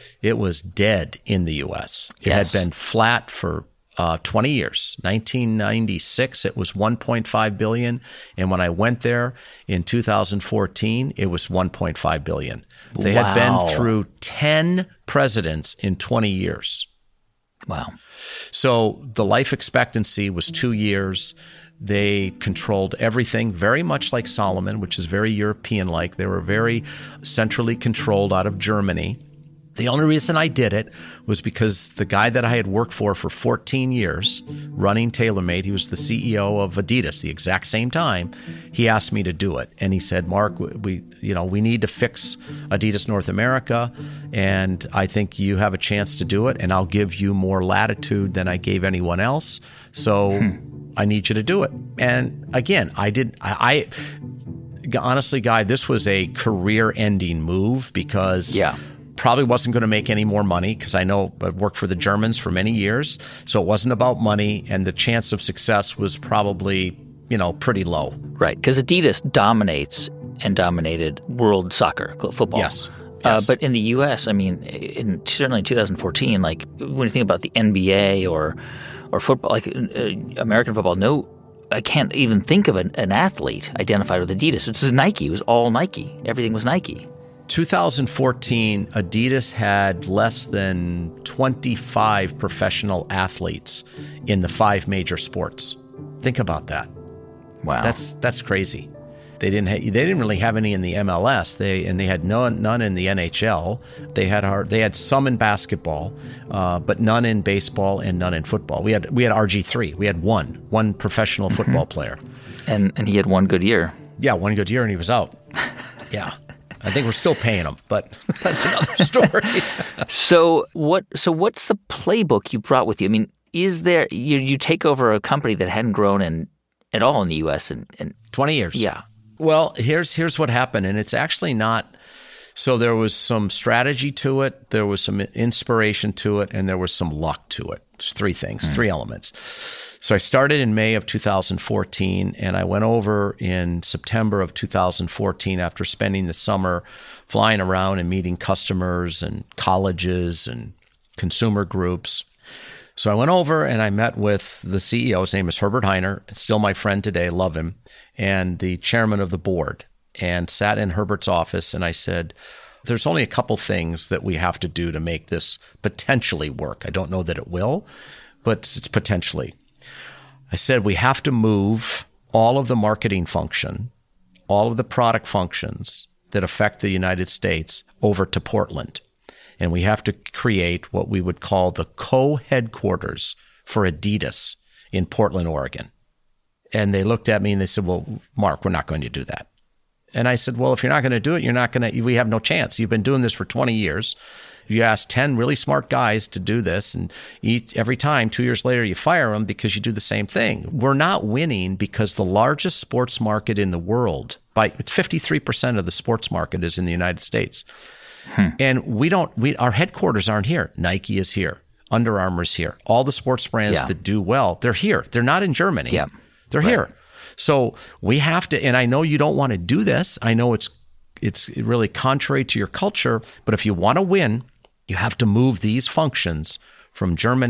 dead in the U.S. It had been flat for 20 years. 1996, it was $1.5 billion. And when I went there in 2014, it was $1.5 billion. They had been through 10 presidents in 20 years. Wow. So the life expectancy was 2 years. They controlled everything very much like Salomon, which is very European-like. They were very centrally controlled out of Germany. The only reason I did it was because the guy that I had worked for 14 years running TaylorMade, he was the CEO of Adidas the exact same time, he asked me to do it. And he said, Mark, we need to fix Adidas North America, and I think you have a chance to do it, and I'll give you more latitude than I gave anyone else. So I need you to do it. And again, I honestly, Guy, this was a career-ending move because probably wasn't going to make any more money because I know I worked for the Germans for many years. So it wasn't about money, and the chance of success was probably, pretty low. Right, because Adidas dominates and dominated world soccer, football. Yes. But in the U.S., certainly in 2014, like when you think about the NBA or football, like American football, I can't even think of an athlete identified with Adidas. It's Nike. It was all Nike. Everything was Nike. 2014, Adidas had less than 25 professional athletes in the 5 major sports. Think about that. Wow, that's crazy. They didn't really have any in the MLS. They had none in the NHL. They had some in basketball, but none in baseball and none in football. We had RG3. We had one professional football player, and he had one good year. Yeah, one good year, and he was out. Yeah. I think we're still paying them, but that's another story. So what's the playbook you brought with you? Is there you take over a company that hadn't grown at all in the U.S. in 20 years? Yeah. Well, here's what happened, and it's actually not. So there was some strategy to it, there was some inspiration to it, and there was some luck to it. It's 3 things, 3 elements. So I started in May of 2014, and I went over in September of 2014 after spending the summer flying around and meeting customers and colleges and consumer groups. So I went over and I met with the CEO. His name is Herbert Hainer. It's still my friend today. Love him. And the chairman of the board, and sat in Herbert's office. And I said, there's only a couple things that we have to do to make this potentially work. I don't know that it will, but it's potentially. I said, we have to move all of the marketing function, all of the product functions that affect the United States over to Portland. And we have to create what we would call the co-headquarters for Adidas in Portland, Oregon. And they looked at me and they said, well, Mark, we're not going to do that. And I said, well, if you're not going to do it, we have no chance. You've been doing this for 20 years. You ask 10 really smart guys to do this, and every time, 2 years later, you fire them because you do the same thing. We're not winning because the largest sports market in the world, it's 53% of the sports market is in the United States. And our headquarters aren't here. Nike is here. Under Armour's here. All the sports brands that do well, they're here. They're not in Germany. Yeah. They're here. So we have to, and I know you don't want to do this. I know it's really contrary to your culture, but if you want to win, you have to move these functions from Germany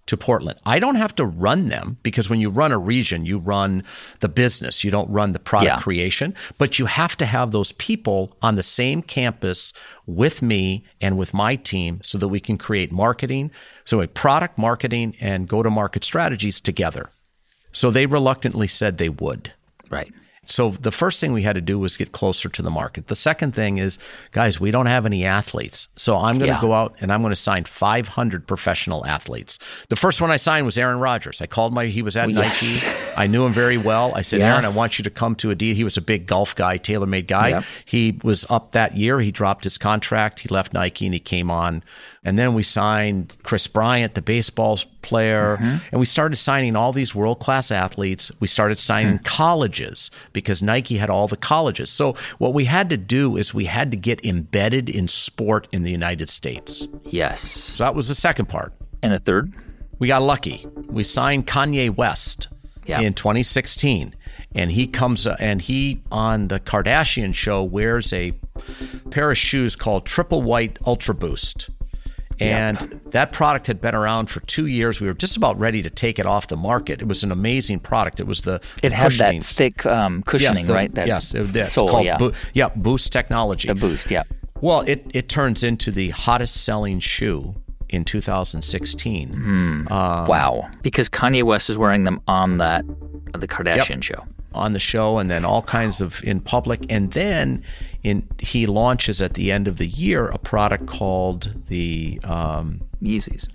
to Portland. I don't have to run them because when you run a region, you run the business. You don't run the product creation, but you have to have those people on the same campus with me and with my team so that we can create marketing, so a product marketing and go-to-market strategies together. So they reluctantly said they would. Right. So the first thing we had to do was get closer to the market. The second thing is, guys, we don't have any athletes. So I'm going to go out and I'm going to sign 500 professional athletes. The first one I signed was Aaron Rodgers. I called he was at Nike. I knew him very well. I said, Aaron, I want you to come to Adidas. He was a big golf guy, TaylorMade guy. Yep. He was up that year. He dropped his contract. He left Nike and he came on. And then we signed Chris Bryant, the baseball player, and we started signing all these world-class athletes. We started signing colleges because Nike had all the colleges. So what we had to do is we had to get embedded in sport in the United States. Yes. So that was the second part. And the third? We got lucky. We signed Kanye West in 2016. And he comes and he, on the Kardashian show, wears a pair of shoes called Triple White Ultra Boost. And that product had been around for 2 years. We were just about ready to take it off the market. It was an amazing product. It was it had that thick cushioning, right? It's sole, called Boost technology. The Boost, Well, it turns into the hottest selling shoe in 2016. Wow. Because Kanye West is wearing them on the Kardashian show. On the show, and then all kinds of in public. And then he launches at the end of the year a product called the Yeezys.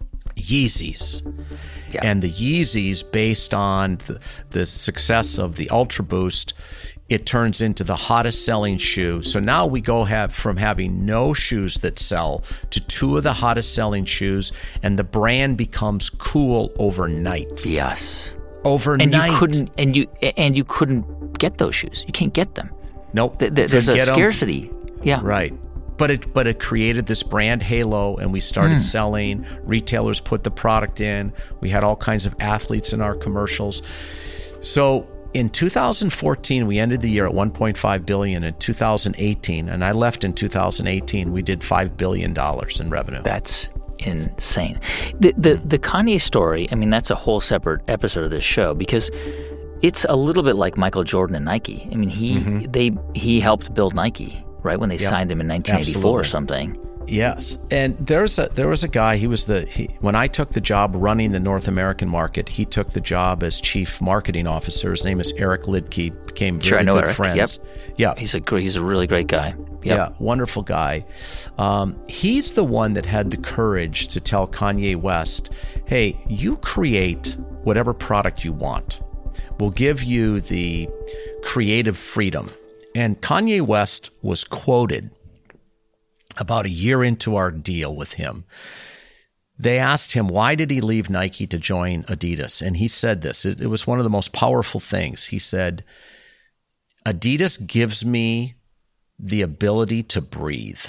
Yeah. And the Yeezys, based on the success of the Ultra Boost, it turns into the hottest selling shoe. So now we go from having no shoes that sell to 2 of the hottest selling shoes, and the brand becomes cool overnight. Yes. Overnight. And you couldn't get those shoes. You can't get them. Nope. There's a scarcity. Yeah. Right. But it created this brand halo, and we started selling. Retailers put the product in. We had all kinds of athletes in our commercials. So in 2014, we ended the year at $1.5 billion. In 2018, and I left in 2018, we did $5 billion in revenue. That's insane. The Kanye story, I mean, that's a whole separate episode of this show because it's a little bit like Michael Jordan and Nike. I mean, he helped build Nike, right, when they signed him in 1984 or something. Yes. And there was a guy, when I took the job running the North American market, he took the job as chief marketing officer. His name is Eric Lidke. Became very good Eric. friends. Yep. Yeah. He's a really great guy. Yep. Yeah, wonderful guy. He's the one that had the courage to tell Kanye West, hey, you create whatever product you want. We'll give you the creative freedom. And Kanye West was quoted about a year into our deal with him. They asked him, why did he leave Nike to join Adidas? And he said this. It was one of the most powerful things. He said, Adidas gives me the ability to breathe.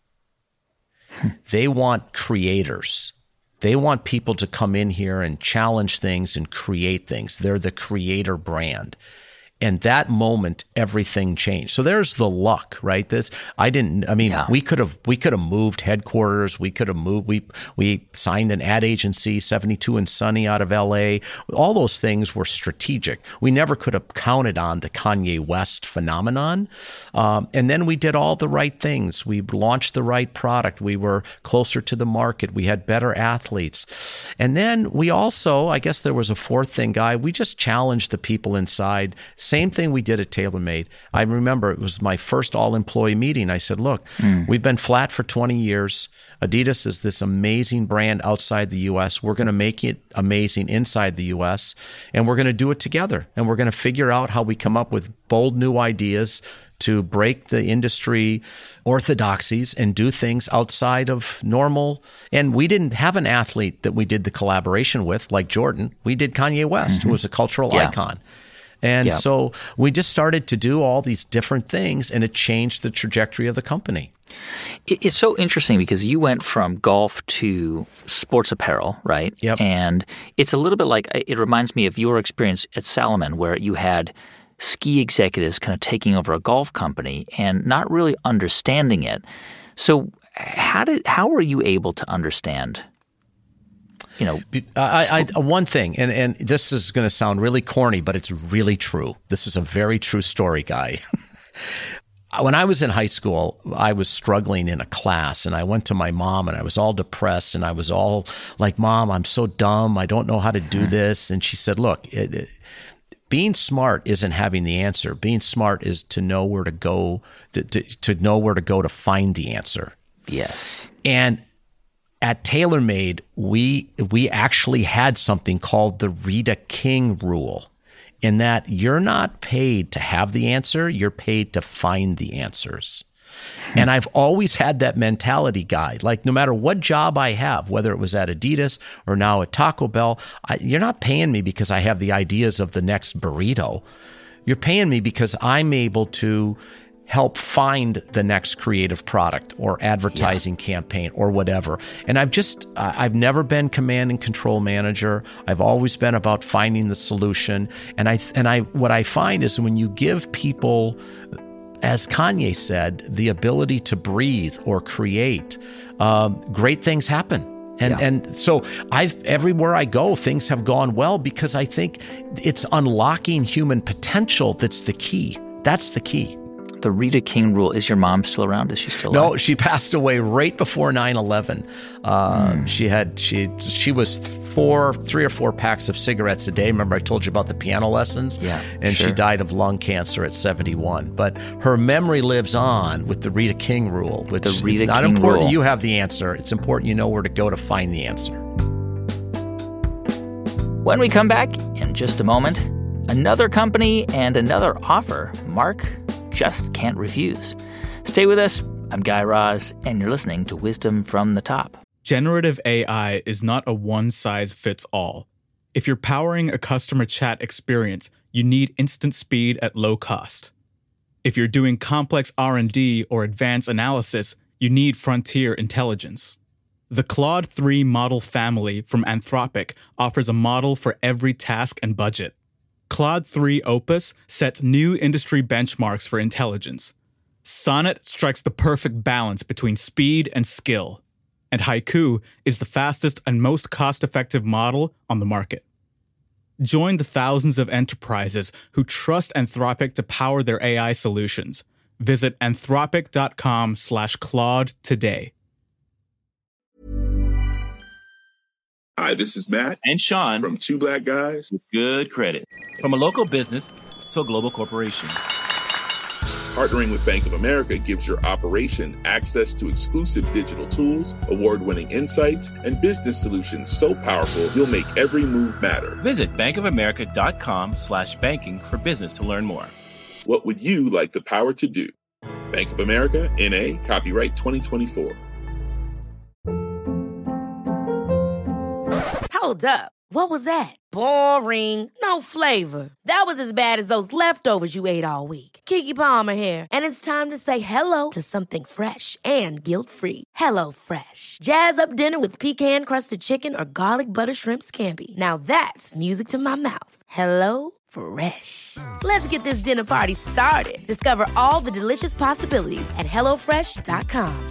They want creators. They want people to come in here and challenge things and create things. They're the creator brand. And that moment, everything changed. So there's the luck, right? We could have moved headquarters. We could have moved. We signed an ad agency, 72 and Sunny out of LA. All those things were strategic. We never could have counted on the Kanye West phenomenon. And then we did all the right things. We launched the right product. We were closer to the market. We had better athletes. And then we also, I guess there was a fourth thing, Guy, we just challenged the people inside. Same thing we did at TaylorMade. I remember it was my first all-employee meeting. I said, look, we've been flat for 20 years. Adidas is this amazing brand outside the U.S. We're going to make it amazing inside the U.S., and we're going to do it together. And we're going to figure out how we come up with bold new ideas to break the industry orthodoxies and do things outside of normal. And we didn't have an athlete that we did the collaboration with, like Jordan. We did Kanye West, who was a cultural icon. And so we just started to do all these different things, and it changed the trajectory of the company. It's so interesting because you went from golf to sports apparel, right? Yep. And it's a little bit like – it reminds me of your experience at Salomon where you had ski executives kind of taking over a golf company and not really understanding it. So how were you able to understand One thing, and this is going to sound really corny, but it's really true. This is a very true story, Guy. When I was in high school, I was struggling in a class, and I went to my mom, and I was all depressed, and I was all like, "Mom, I'm so dumb. I don't know how to do this." And she said, "Look, being smart isn't having the answer. Being smart is to know where to go, to know where to go to find the answer." Yes. And at TaylorMade, we actually had something called the Rita King rule, in that you're not paid to have the answer, you're paid to find the answers. And I've always had that mentality, Guy. Like, no matter what job I have, whether it was at Adidas or now at Taco Bell, you're not paying me because I have the ideas of the next burrito. You're paying me because I'm able to help find the next creative product or advertising campaign or whatever. And I've never been command and control manager. I've always been about finding the solution. And what I find is when you give people, as Kanye said, the ability to breathe or create, great things happen. And so everywhere I go, things have gone well because I think it's unlocking human potential that's the key. That's the key. The Rita King rule. Is your mom still around? Is she still alive? No, she passed away right before 9/11. She was 3 or 4 packs of cigarettes a day. Remember I told you about the piano lessons? Yeah, and sure. She died of lung cancer at 71. But her memory lives on with the Rita King rule, which it's not important you have the answer. It's important you know where to go to find the answer. When we come back in just a moment, another company and another offer Mark just can't refuse. Stay with us. I'm Guy Raz, and you're listening to Wisdom from the Top. Generative AI is not a one-size-fits-all. If you're powering a customer chat experience, you need instant speed at low cost. If you're doing complex R&D or advanced analysis, you need frontier intelligence. The Claude 3 model family from Anthropic offers a model for every task and budget. Claude 3 Opus sets new industry benchmarks for intelligence. Sonnet strikes the perfect balance between speed and skill. And Haiku is the fastest and most cost-effective model on the market. Join the thousands of enterprises who trust Anthropic to power their AI solutions. Visit anthropic.com/Claude today. Hi, this is Matt and Sean from Two Black Guys with Good Credit. From a local business to a global corporation. Partnering with Bank of America gives your operation access to exclusive digital tools, award-winning insights, and business solutions so powerful you'll make every move matter. Visit bankofamerica.com/banking for business to learn more. What would you like the power to do? Bank of America, N.A., copyright 2024. Hold up. What was that? Boring. No flavor. That was as bad as those leftovers you ate all week. Keke Palmer here. And it's time to say hello to something fresh and guilt-free. Hello Fresh. Jazz up dinner with pecan-crusted chicken or garlic butter shrimp scampi. Now that's music to my mouth. Hello Fresh. Let's get this dinner party started. Discover all the delicious possibilities at HelloFresh.com.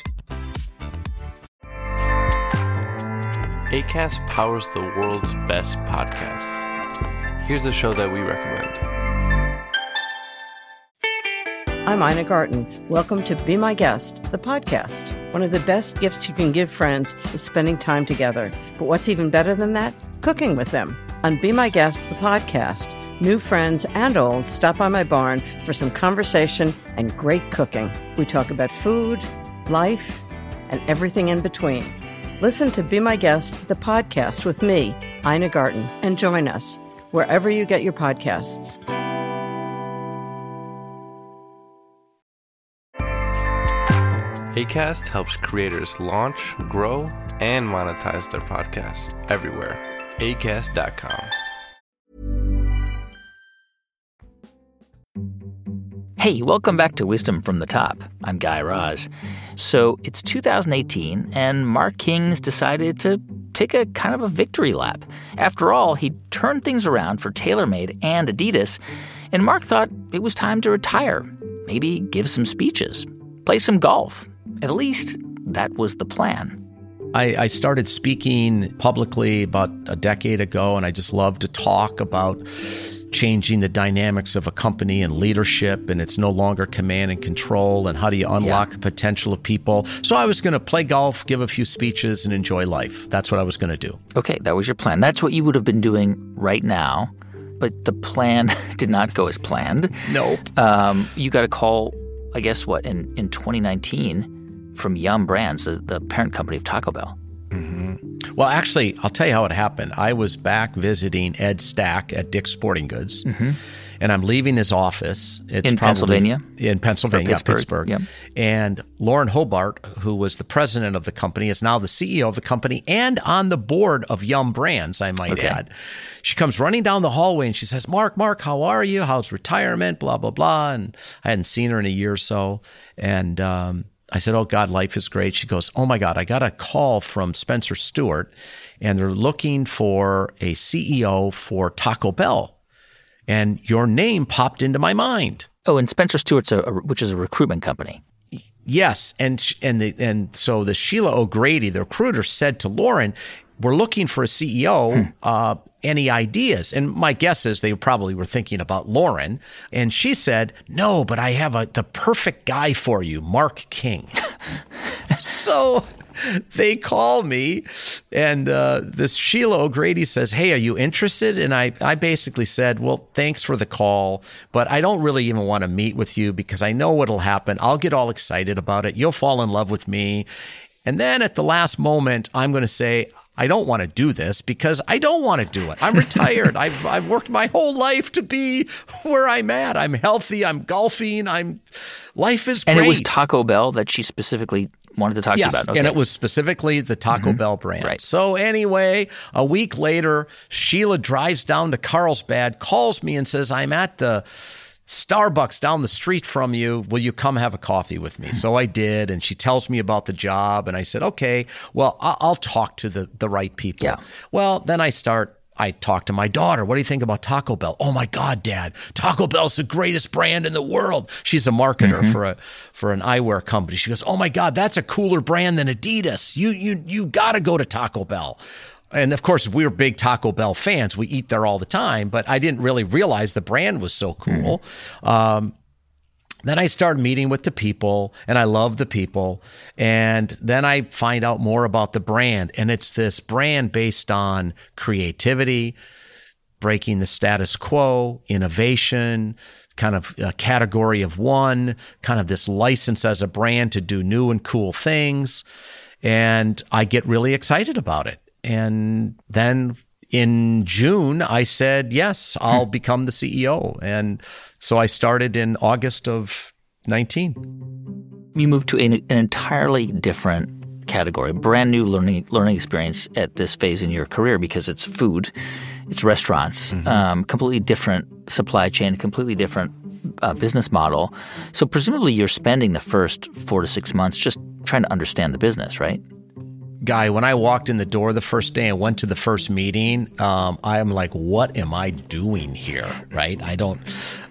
Acast powers the world's best podcasts. Here's a show that we recommend. I'm Ina Garten. Welcome to Be My Guest, the podcast. One of the best gifts you can give friends is spending time together. But what's even better than that? Cooking with them. On Be My Guest, the podcast, new friends and old stop by my barn for some conversation and great cooking. We talk about food, life, and everything in between. Listen to Be My Guest, the podcast with me, Ina Garten, and join us wherever you get your podcasts. Acast helps creators launch, grow, and monetize their podcasts everywhere. Acast.com. Hey, welcome back to Wisdom from the Top. I'm Guy Raz. So it's 2018, and Mark King's decided to take a kind of a victory lap. After all, he turned things around for TaylorMade and Adidas, and Mark thought it was time to retire, maybe give some speeches, play some golf. At least that was the plan. I started speaking publicly about a decade ago, and I just love to talk about changing the dynamics of a company and leadership, and it's no longer command and control, and how do you unlock the potential of people. So I was going to play golf, give a few speeches, and enjoy life. That's what I was going to do. Okay, that was your plan. That's what you would have been doing right now, but the plan did not go as planned. Nope. You got a call, I guess, in 2019 from Yum Brands, the parent company of Taco Bell. Mm-hmm. Well, actually, I'll tell you how it happened. I was back visiting Ed Stack at Dick's Sporting Goods, and I'm leaving his office. It's in Pennsylvania? In Pennsylvania, Pittsburgh. Yep. And Lauren Hobart, who was the president of the company, is now the CEO of the company and on the board of Yum Brands, I might add. She comes running down the hallway and she says, Mark, how are you? How's retirement? Blah, blah, blah. And I hadn't seen her in a year or so. And I said, oh, God, life is great. She goes, oh, my God, I got a call from Spencer Stuart, and they're looking for a CEO for Taco Bell. And your name popped into my mind. Oh, and Spencer Stuart's, which is a recruitment company. Yes. And so the Sheila O'Grady, the recruiter, said to Lauren, we're looking for a CEO. Any ideas? And my guess is they probably were thinking about Lauren. And she said, no, but I have the perfect guy for you, Mark King. So they call me, and this Sheila O'Grady says, hey, are you interested? And I basically said, well, thanks for the call, but I don't really even want to meet with you because I know what'll happen. I'll get all excited about it. You'll fall in love with me. And then at the last moment, I'm going to say, I don't want to do this because I don't want to do it. I'm retired. I've worked my whole life to be where I'm at. I'm healthy. I'm golfing. Life is great. And it was Taco Bell that she specifically wanted to talk to you about. Okay. And it was specifically the Taco Bell brand. Right. So anyway, a week later, Sheila drives down to Carlsbad, calls me and says, I'm at the Starbucks down the street from you. Will you come have a coffee with me? So I did, and she tells me about the job, and I said, okay, well, I'll talk to the right people. Yeah. Well, then I talk to my daughter. What do you think about Taco Bell? Oh my God, Dad, Taco Bell's the greatest brand in the world. She's a marketer for an eyewear company. She goes, oh my God, that's a cooler brand than Adidas. You got to go to Taco Bell. And of course, we're big Taco Bell fans. We eat there all the time, but I didn't really realize the brand was so cool. Then I started meeting with the people, and I love the people. And then I find out more about the brand. And it's this brand based on creativity, breaking the status quo, innovation, kind of a category of one, kind of this license as a brand to do new and cool things. And I get really excited about it. And then in June, I said, yes, I'll become the CEO. And so I started in August of 19. You moved to an entirely different category, brand new learning experience at this phase in your career because it's food, it's restaurants, completely different supply chain, completely different business model. So presumably you're spending the first 4 to 6 months just trying to understand the business, right? Guy, when I walked in the door the first day and went to the first meeting, I'm like, what am I doing here, right? I don't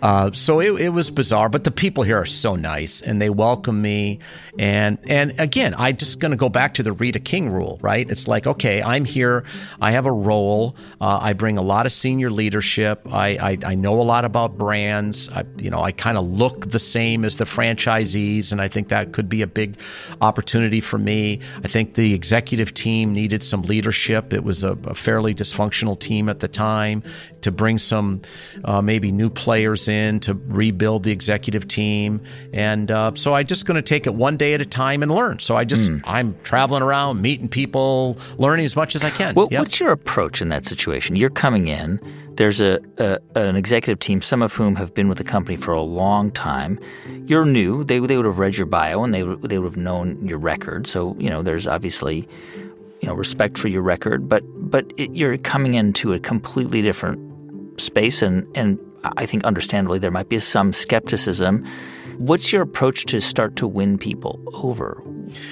so it was bizarre, but the people here are so nice, and they welcome me. And again, I'm just going to go back to the Rita King rule, right? It's like, okay, I'm here. I have a role. I bring a lot of senior leadership. I know a lot about brands. I kind of look the same as the franchisees, and I think that could be a big opportunity for me. I think the executive team needed some leadership. It was a fairly dysfunctional team at the time. To bring some maybe new players in to rebuild the executive team. And so I'm just going to take it one day at a time and learn. So I'm traveling around, meeting people, learning as much as I can. Well, what's your approach in that situation? You're coming in. There's an executive team, some of whom have been with the company for a long time. You're new. They would have read your bio, and they would have known your record. So, there's obviously, respect for your record. But you're coming into a completely different space, and I think understandably there might be some skepticism. What's your approach to start to win people over?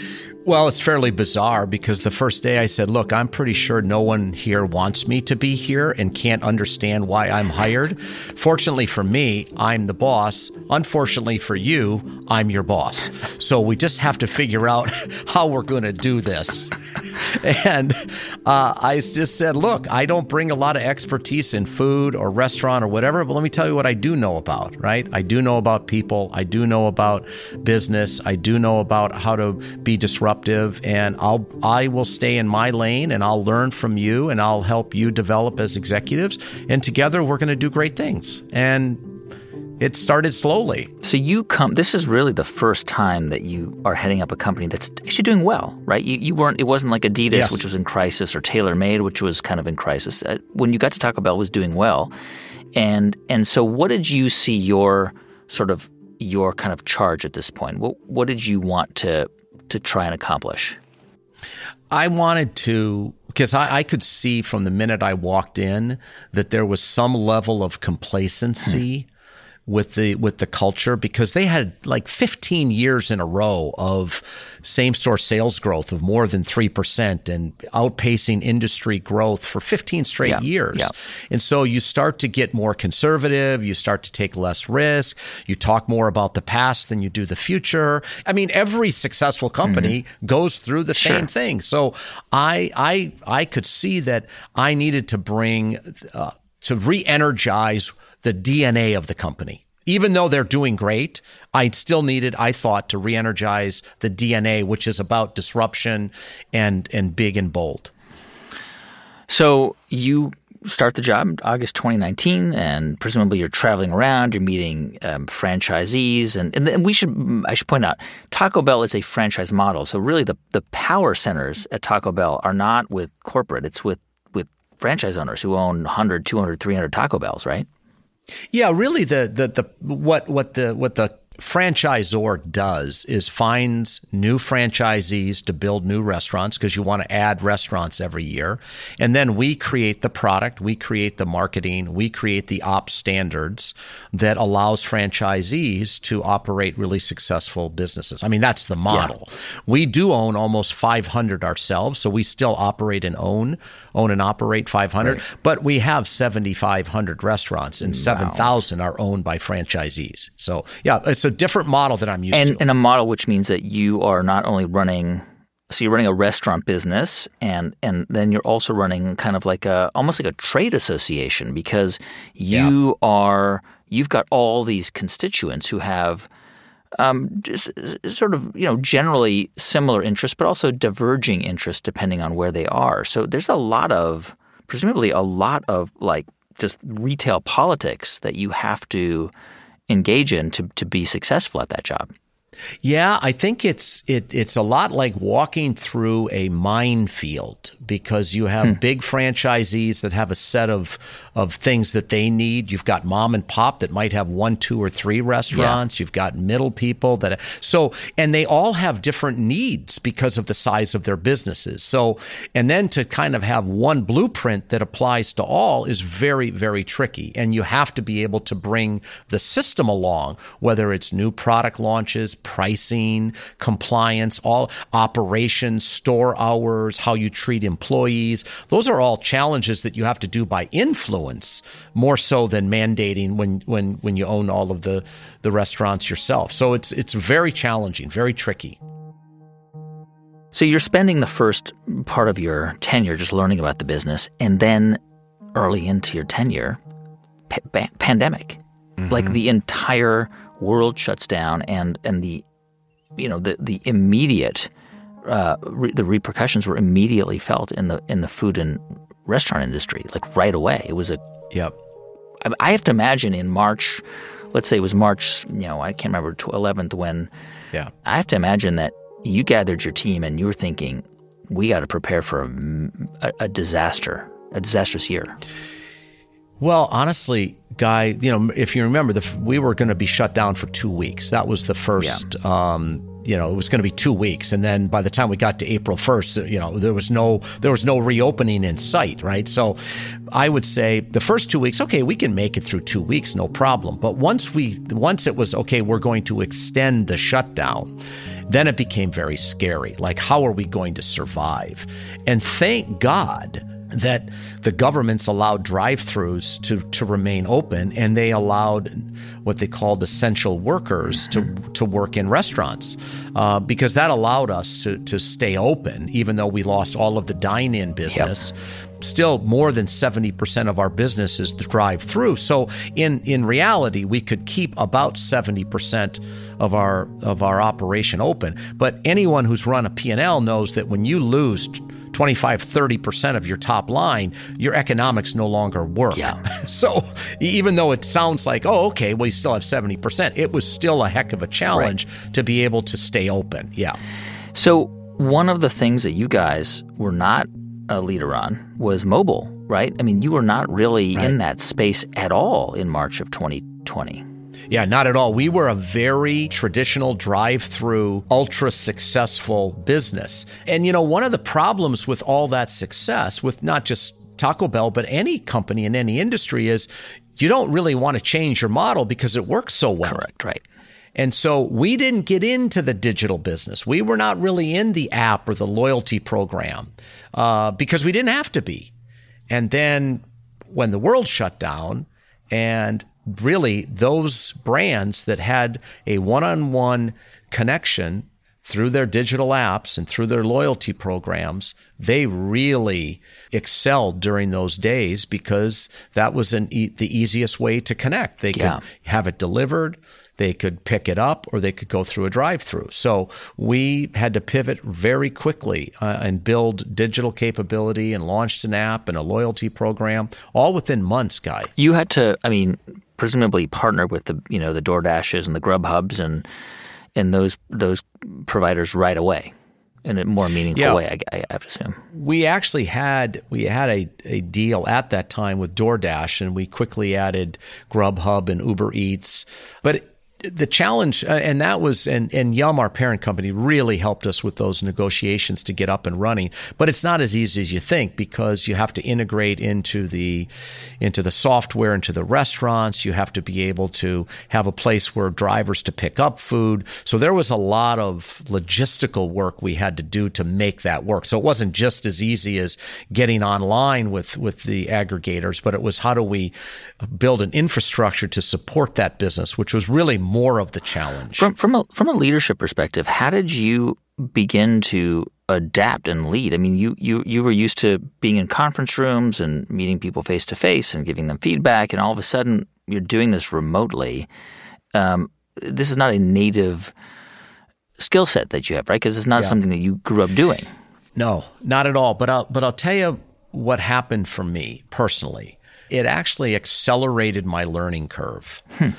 Well, it's fairly bizarre because the first day I said, look, I'm pretty sure no one here wants me to be here and can't understand why I'm hired. Fortunately for me, I'm the boss. Unfortunately for you, I'm your boss. So we just have to figure out how we're going to do this. And I just said, look, I don't bring a lot of expertise in food or restaurant or whatever, but let me tell you what I do know about, right? I do know about people. I do know about business. I do know about how to be disruptive. And I will stay in my lane and I'll learn from you and I'll help you develop as executives. And together we're going to do great things. And it started slowly. So this is really the first time that you are heading up a company that's actually doing well, right? It wasn't like Adidas, yes, which was in crisis, or TaylorMade, which was kind of in crisis. When you got to Taco Bell, it was doing well. And so what did you see your kind of charge at this point? What did you want to try and accomplish? I wanted to, because I could see from the minute I walked in that there was some level of complacency with the culture, because they had like 15 years in a row of same-store sales growth of more than 3% and outpacing industry growth for 15 straight years. Yeah. And so you start to get more conservative, you start to take less risk, you talk more about the past than you do the future. I mean, every successful company goes through the same thing. So I could see that I needed to bring, to re-energize the DNA of the company. Even though they're doing great, I still needed, I thought, to re-energize the DNA, which is about disruption and big and bold. So you start the job in August 2019, and presumably you're traveling around, you're meeting franchisees, and I should point out, Taco Bell is a franchise model. So really the power centers at Taco Bell are not with corporate, it's with franchise owners who own 100, 200, 300 Taco Bells, right? Yeah, really what the franchisor does is finds new franchisees to build new restaurants, because you want to add restaurants every year. And then we create the product, we create the marketing, we create the ops standards that allows franchisees to operate really successful businesses. I mean, that's the model. Yeah. We do own almost 500 ourselves, so we still operate and own and operate 500, right. But we have 7,500 restaurants and 7,000 are owned by franchisees. So yeah, it's a different model that I'm used to. And a model which means that you are not only running a restaurant business, and then you're also running kind of like almost like a trade association, because you've got all these constituents who have just sort of, generally similar interests, but also diverging interests depending on where they are. So there's presumably a lot of like just retail politics that you have to engage in to be successful at that job. Yeah, I think it's a lot like walking through a minefield, because you have big franchisees that have a set of things that they need. You've got mom and pop that might have 1, 2, or 3 restaurants. Yeah. You've got middle people and they all have different needs because of the size of their businesses. So, and then to kind of have one blueprint that applies to all is very, very tricky. And you have to be able to bring the system along, whether it's new product launches, pricing, compliance, all operations, store hours, how you treat employees. Those are all challenges that you have to do by influence, more so than mandating when you own all of the restaurants yourself. So it's very challenging, very tricky. So you're spending the first part of your tenure just learning about the business, and then early into your tenure, pandemic. Mm-hmm. Like the entire world shuts down, and the immediate the repercussions were immediately felt in the food and restaurant industry, like right away. It was I have to imagine in March, let's say it was March, I can't remember, 11th when. Yeah. I have to imagine that you gathered your team and you were thinking, we got to prepare for a disastrous year. Well, honestly, Guy, if you remember, we were going to be shut down for 2 weeks. That was the first it was going to be 2 weeks. And then by the time we got to April 1st, there was no reopening in sight, right? So I would say the first 2 weeks, okay, we can make it through 2 weeks, no problem. But once it was, okay, we're going to extend the shutdown, then it became very scary. Like, how are we going to survive? And thank God that the governments allowed drive-thrus to remain open, and they allowed what they called essential workers to work in restaurants, because that allowed us to stay open, even though we lost all of the dine-in business. Yep. Still, more than 70% of our business is drive-through. So in reality, we could keep about 70% of our operation open. But anyone who's run a P&L knows that when you lose 25-30% of your top line, your economics no longer work. Yeah. So even though it sounds like, oh, okay, well, you still have 70%, it was still a heck of a challenge to be able to stay open. Yeah. So one of the things that you guys were not a leader on was mobile, right? I mean, you were not really in that space at all in March of 2020. Yeah, not at all. We were a very traditional drive-through, ultra-successful business. And, one of the problems with all that success, with not just Taco Bell, but any company in any industry, is you don't really want to change your model because it works so well. Correct, right. And so we didn't get into the digital business. We were not really in the app or the loyalty program because we didn't have to be. And then when the world shut down, and really those brands that had a one-on-one connection through their digital apps and through their loyalty programs, they really excelled during those days because that was the easiest way to connect. They could have it delivered, they could pick it up, or they could go through a drive-through. So we had to pivot very quickly and build digital capability and launched an app and a loyalty program, all within months, Guy. You had to, presumably partner with the DoorDashes and the Grubhubs and those providers right away in a more meaningful way, I have to assume. We actually had a deal at that time with DoorDash, and we quickly added Grubhub and Uber Eats. But the challenge, and that was, and Yum, our parent company, really helped us with those negotiations to get up and running. But it's not as easy as you think, because you have to integrate into the software, into the restaurants. You have to be able to have a place where drivers to pick up food. So there was a lot of logistical work we had to do to make that work. So it wasn't just as easy as getting online with the aggregators, but it was how do we build an infrastructure to support that business, which was really more of the challenge. From a leadership perspective, how did you begin to adapt and lead? I mean, you were used to being in conference rooms and meeting people face to face and giving them feedback, and all of a sudden you're doing this remotely. This is not a native skill set that you have, right? Because it's not something that you grew up doing. No, not at all. But I'll tell you what happened for me personally. It actually accelerated my learning curve.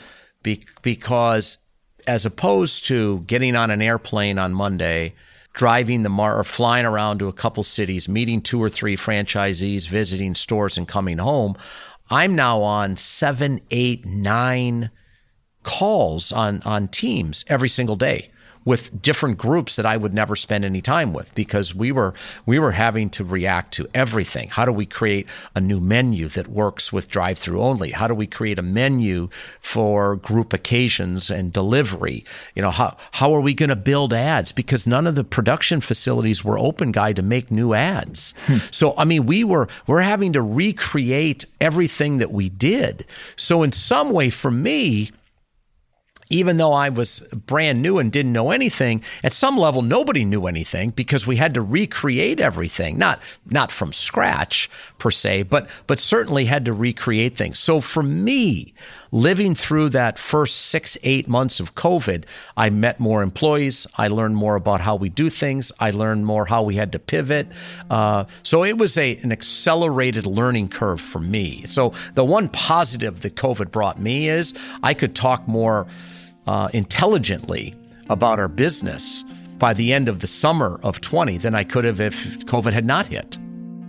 Because as opposed to getting on an airplane on Monday, driving or flying around to a couple cities, meeting 2 or 3 franchisees, visiting stores, and coming home, I'm now on 7, 8, 9 calls on Teams every single day with different groups that I would never spend any time with, because we were having to react to everything. How do we create a new menu that works with drive-through only? How do we create a menu for group occasions and delivery? How are we going to build ads? Because none of the production facilities were open, Guy, to make new ads. So, we're having to recreate everything that we did. So in some way, for me, even though I was brand new and didn't know anything, at some level, nobody knew anything, because we had to recreate everything, not from scratch per se, but certainly had to recreate things. So for me, living through that first 6-8 months of COVID, I met more employees. I learned more about how we do things. I learned more how we had to pivot. So it was an accelerated learning curve for me. So the one positive that COVID brought me is I could talk more intelligently about our business by the end of the summer of 20 than I could have if COVID had not hit.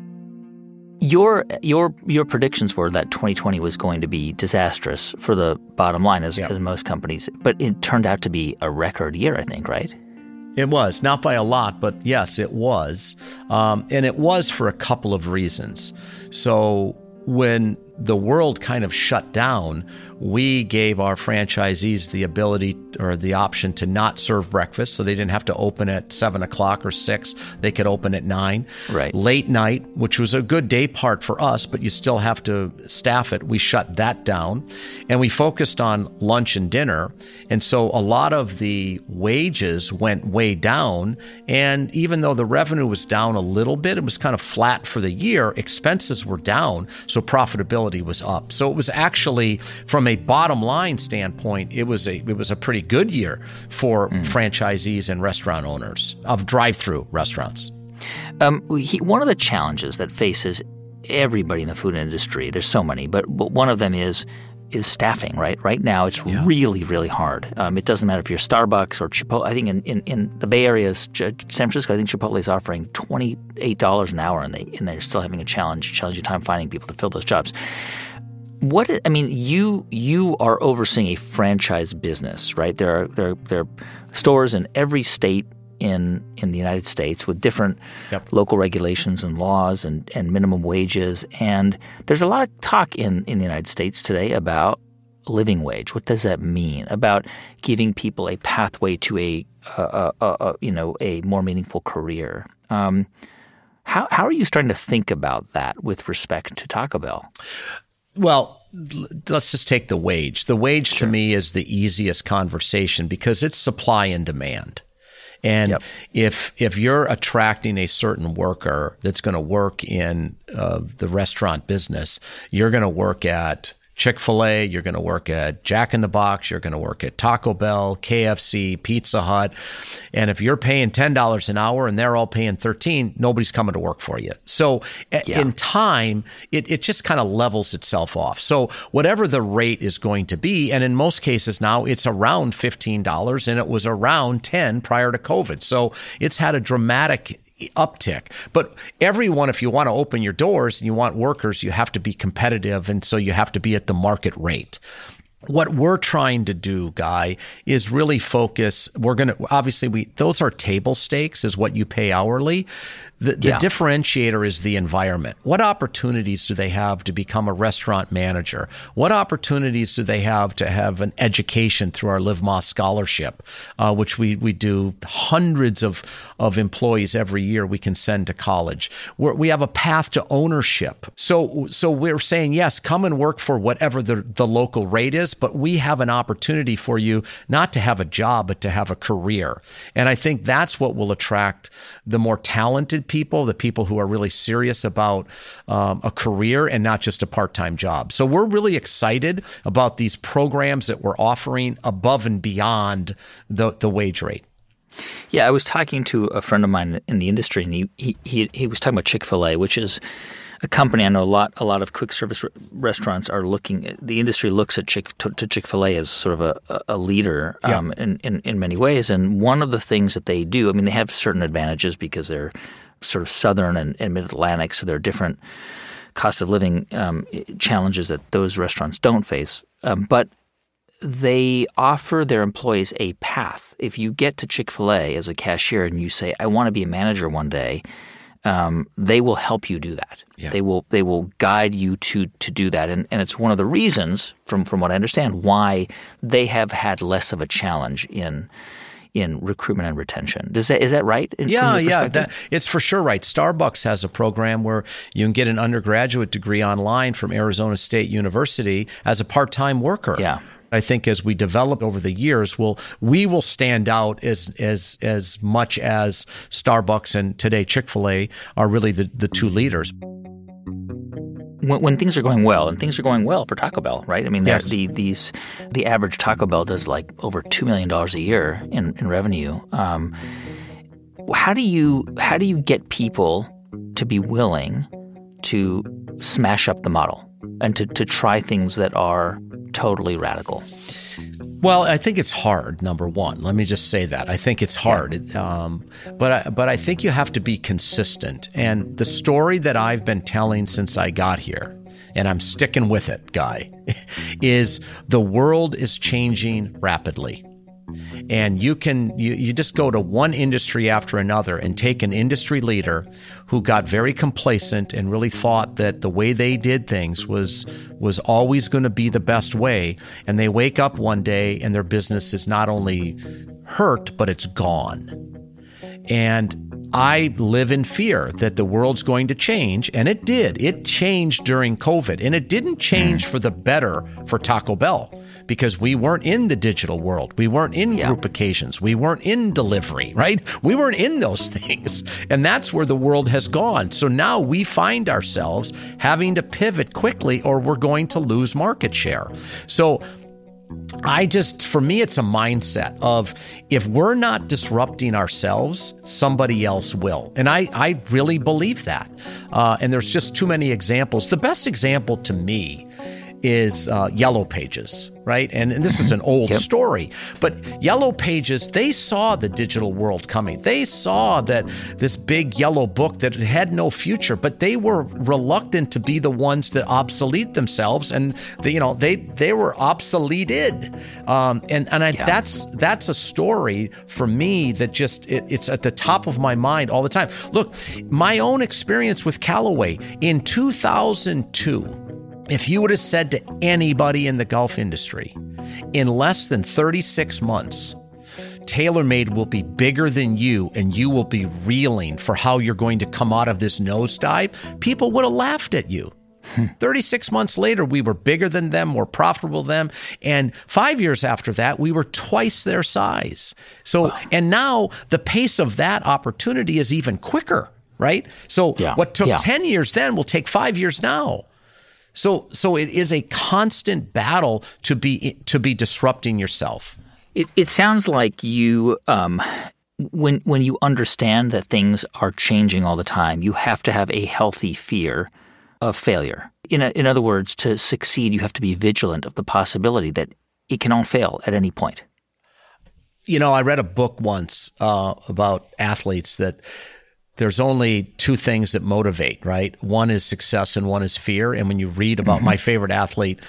Your predictions were that 2020 was going to be disastrous for the bottom line, as most companies, but it turned out to be a record year, I think, right? It was, not by a lot, but yes, it was. And it was for a couple of reasons. So when the world kind of shut down, we gave our franchisees the ability or the option to not serve breakfast, so they didn't have to open at 7 o'clock or 6. They could open at 9. Right. Late night, which was a good day part for us, but you still have to staff it. We shut that down, and we focused on lunch and dinner. And so a lot of the wages went way down, and even though the revenue was down a little bit, it was kind of flat for the year, expenses were down, so profitability was up. So it was actually, from a bottom line standpoint, it was a pretty good year for franchisees and restaurant owners of drive-through restaurants. One of the challenges that faces everybody in the food industry, there's so many, but one of them is staffing, right? Right now, it's really, really hard. It doesn't matter if you're Starbucks or Chipotle. I think in the Bay Area, San Francisco, I think Chipotle is offering $28 an hour, and they're still having a challenging time finding people to fill those jobs. You are overseeing a franchise business, right? There are stores in every state in the United States with different local regulations and laws and minimum wages. And there's a lot of talk in the United States today about living wage. What does that mean? About giving people a pathway to a more meaningful career. How are you starting to think about that with respect to Taco Bell? Well, let's just take the wage. The wage to me is the easiest conversation because it's supply and demand. And if you're attracting a certain worker that's going to work in the restaurant business, you're going to work at Chick-fil-A, you're going to work at Jack in the Box, you're going to work at Taco Bell, KFC, Pizza Hut. And if you're paying $10 an hour and they're all paying $13, nobody's coming to work for you. So in time, it just kind of levels itself off. So whatever the rate is going to be, and in most cases now it's around $15 and it was around $10 prior to COVID. So it's had a dramatic uptick. But everyone, if you want to open your doors and you want workers, you have to be competitive. And so you have to be at the market rate. What we're trying to do, Guy, is really focus. We're going to, obviously, those are table stakes is what you pay hourly. The differentiator is the environment. What opportunities do they have to become a restaurant manager? What opportunities do they have to have an education through our Live Más Scholarship, which we do hundreds of employees every year we can send to college. We have a path to ownership. So we're saying, yes, come and work for whatever the local rate is, but we have an opportunity for you not to have a job, but to have a career. And I think that's what will attract the more talented people, the people who are really serious about a career and not just a part-time job. So we're really excited about these programs that we're offering above and beyond the wage rate. Yeah, I was talking to a friend of mine in the industry, and he was talking about Chick-fil-A, which is a company I know a lot of quick service restaurants are looking. The industry looks at Chick-fil-A as sort of a leader in many ways. And one of the things that they do, I mean, they have certain advantages because they're sort of southern and mid-Atlantic, so there are different cost of living challenges that those restaurants don't face. But they offer their employees a path. If you get to Chick-fil-A as a cashier and you say, I want to be a manager one day, they will help you do that. Yeah. They will guide you to do that. And it's one of the reasons, from what I understand, why they have had less of a challenge in recruitment and retention. Is that right? It's for sure right. Starbucks has a program where you can get an undergraduate degree online from Arizona State University as a part-time worker. Yeah. I think as we develop over the years, we will stand out as much as Starbucks and today Chick-fil-A are really the two leaders. When things are going well, and things are going well for Taco Bell, right? I mean, yes. The average Taco Bell does like over $2 million a year in revenue. How do you get people to be willing to smash up the model and to try things that are totally radical? Well, I think it's hard, number one. Let me just say that. I think it's hard. But I think you have to be consistent. And the story that I've been telling since I got here, and I'm sticking with it, Guy, is the world is changing rapidly. And you just go to one industry after another and take an industry leader who got very complacent and really thought that the way they did things was always going to be the best way. And they wake up one day and their business is not only hurt, but it's gone. And I live in fear that the world's going to change, and it did. It changed during COVID, and it didn't change for the better for Taco Bell because we weren't in the digital world. We weren't in group occasions. We weren't in delivery, right? We weren't in those things, and that's where the world has gone. So now we find ourselves having to pivot quickly or we're going to lose market share. So for me, it's a mindset of if we're not disrupting ourselves, somebody else will. And I really believe that. And there's just too many examples. The best example to me is Yellow Pages, right? And this is an old story, but Yellow Pages, they saw the digital world coming. They saw that this big yellow book that had no future, but they were reluctant to be the ones that obsolete themselves, and they were obsoleted. That's a story for me that just it's at the top of my mind all the time. Look, my own experience with Callaway in 2002. If you would have said to anybody in the golf industry, in less than 36 months, TaylorMade will be bigger than you and you will be reeling for how you're going to come out of this nosedive, people would have laughed at you. 36 months later, we were bigger than them, more profitable than them. And 5 years after that, we were twice their size. So, and now the pace of that opportunity is even quicker, right? So what took 10 years then will take 5 years now. So it is a constant battle to be disrupting yourself. It sounds like you, when you understand that things are changing all the time, you have to have a healthy fear of failure. In other words, to succeed, you have to be vigilant of the possibility that it can all fail at any point. I read a book once about athletes that there's only two things that motivate, right? One is success and one is fear. And when you read about my favorite athlete,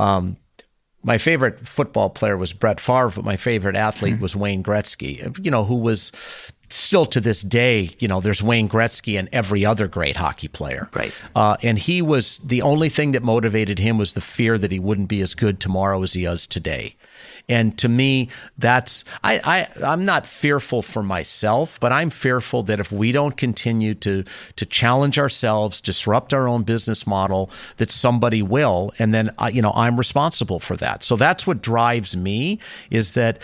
my favorite football player was Brett Favre, but my favorite athlete was Wayne Gretzky, who was still to this day, there's Wayne Gretzky and every other great hockey player. Right. And he was, the only thing that motivated him was the fear that he wouldn't be as good tomorrow as he is today. And to me, that's, I'm not fearful for myself, but I'm fearful that if we don't continue to challenge ourselves, disrupt our own business model, that somebody will, and then, I'm responsible for that. So that's what drives me, is that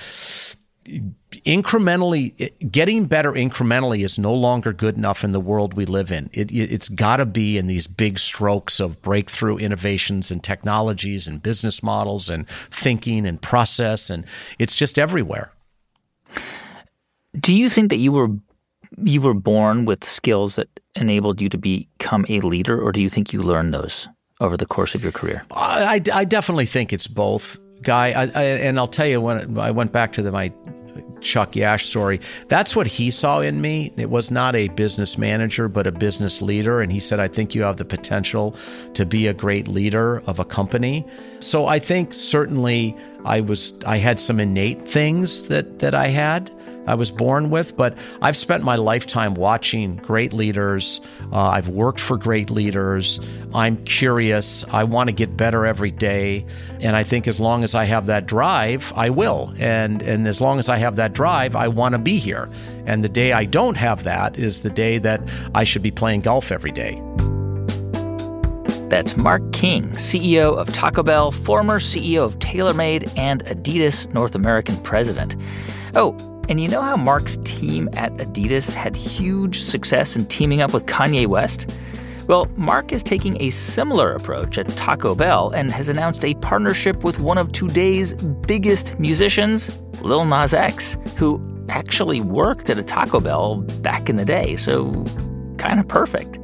getting better incrementally is no longer good enough in the world we live in. It's got to be in these big strokes of breakthrough innovations and technologies and business models and thinking and process, and it's just everywhere. Do you think that you were born with skills that enabled you to become a leader, or do you think you learned those over the course of your career? I definitely think it's both, Guy. And I'll tell you, when I went back to my Chuck Yash story, that's what he saw in me. It was not a business manager, but a business leader. And he said, I think you have the potential to be a great leader of a company. So I think certainly I had some innate things that I was born with, but I've spent my lifetime watching great leaders. I've worked for great leaders. I'm curious. I want to get better every day. And I think as long as I have that drive, I will. And as long as I have that drive, I want to be here. And the day I don't have that is the day that I should be playing golf every day. That's Mark King, CEO of Taco Bell, former CEO of TaylorMade, and Adidas North American president. Oh, and you know how Mark's team at Adidas had huge success in teaming up with Kanye West? Well, Mark is taking a similar approach at Taco Bell and has announced a partnership with one of today's biggest musicians, Lil Nas X, who actually worked at a Taco Bell back in the day, so kind of perfect.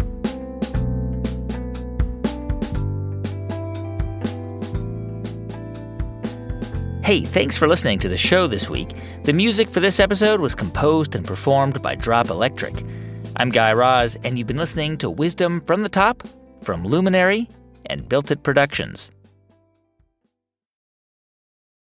Hey, thanks for listening to the show this week. The music for this episode was composed and performed by Drop Electric. I'm Guy Raz, and you've been listening to Wisdom from the Top from Luminary and Built It Productions.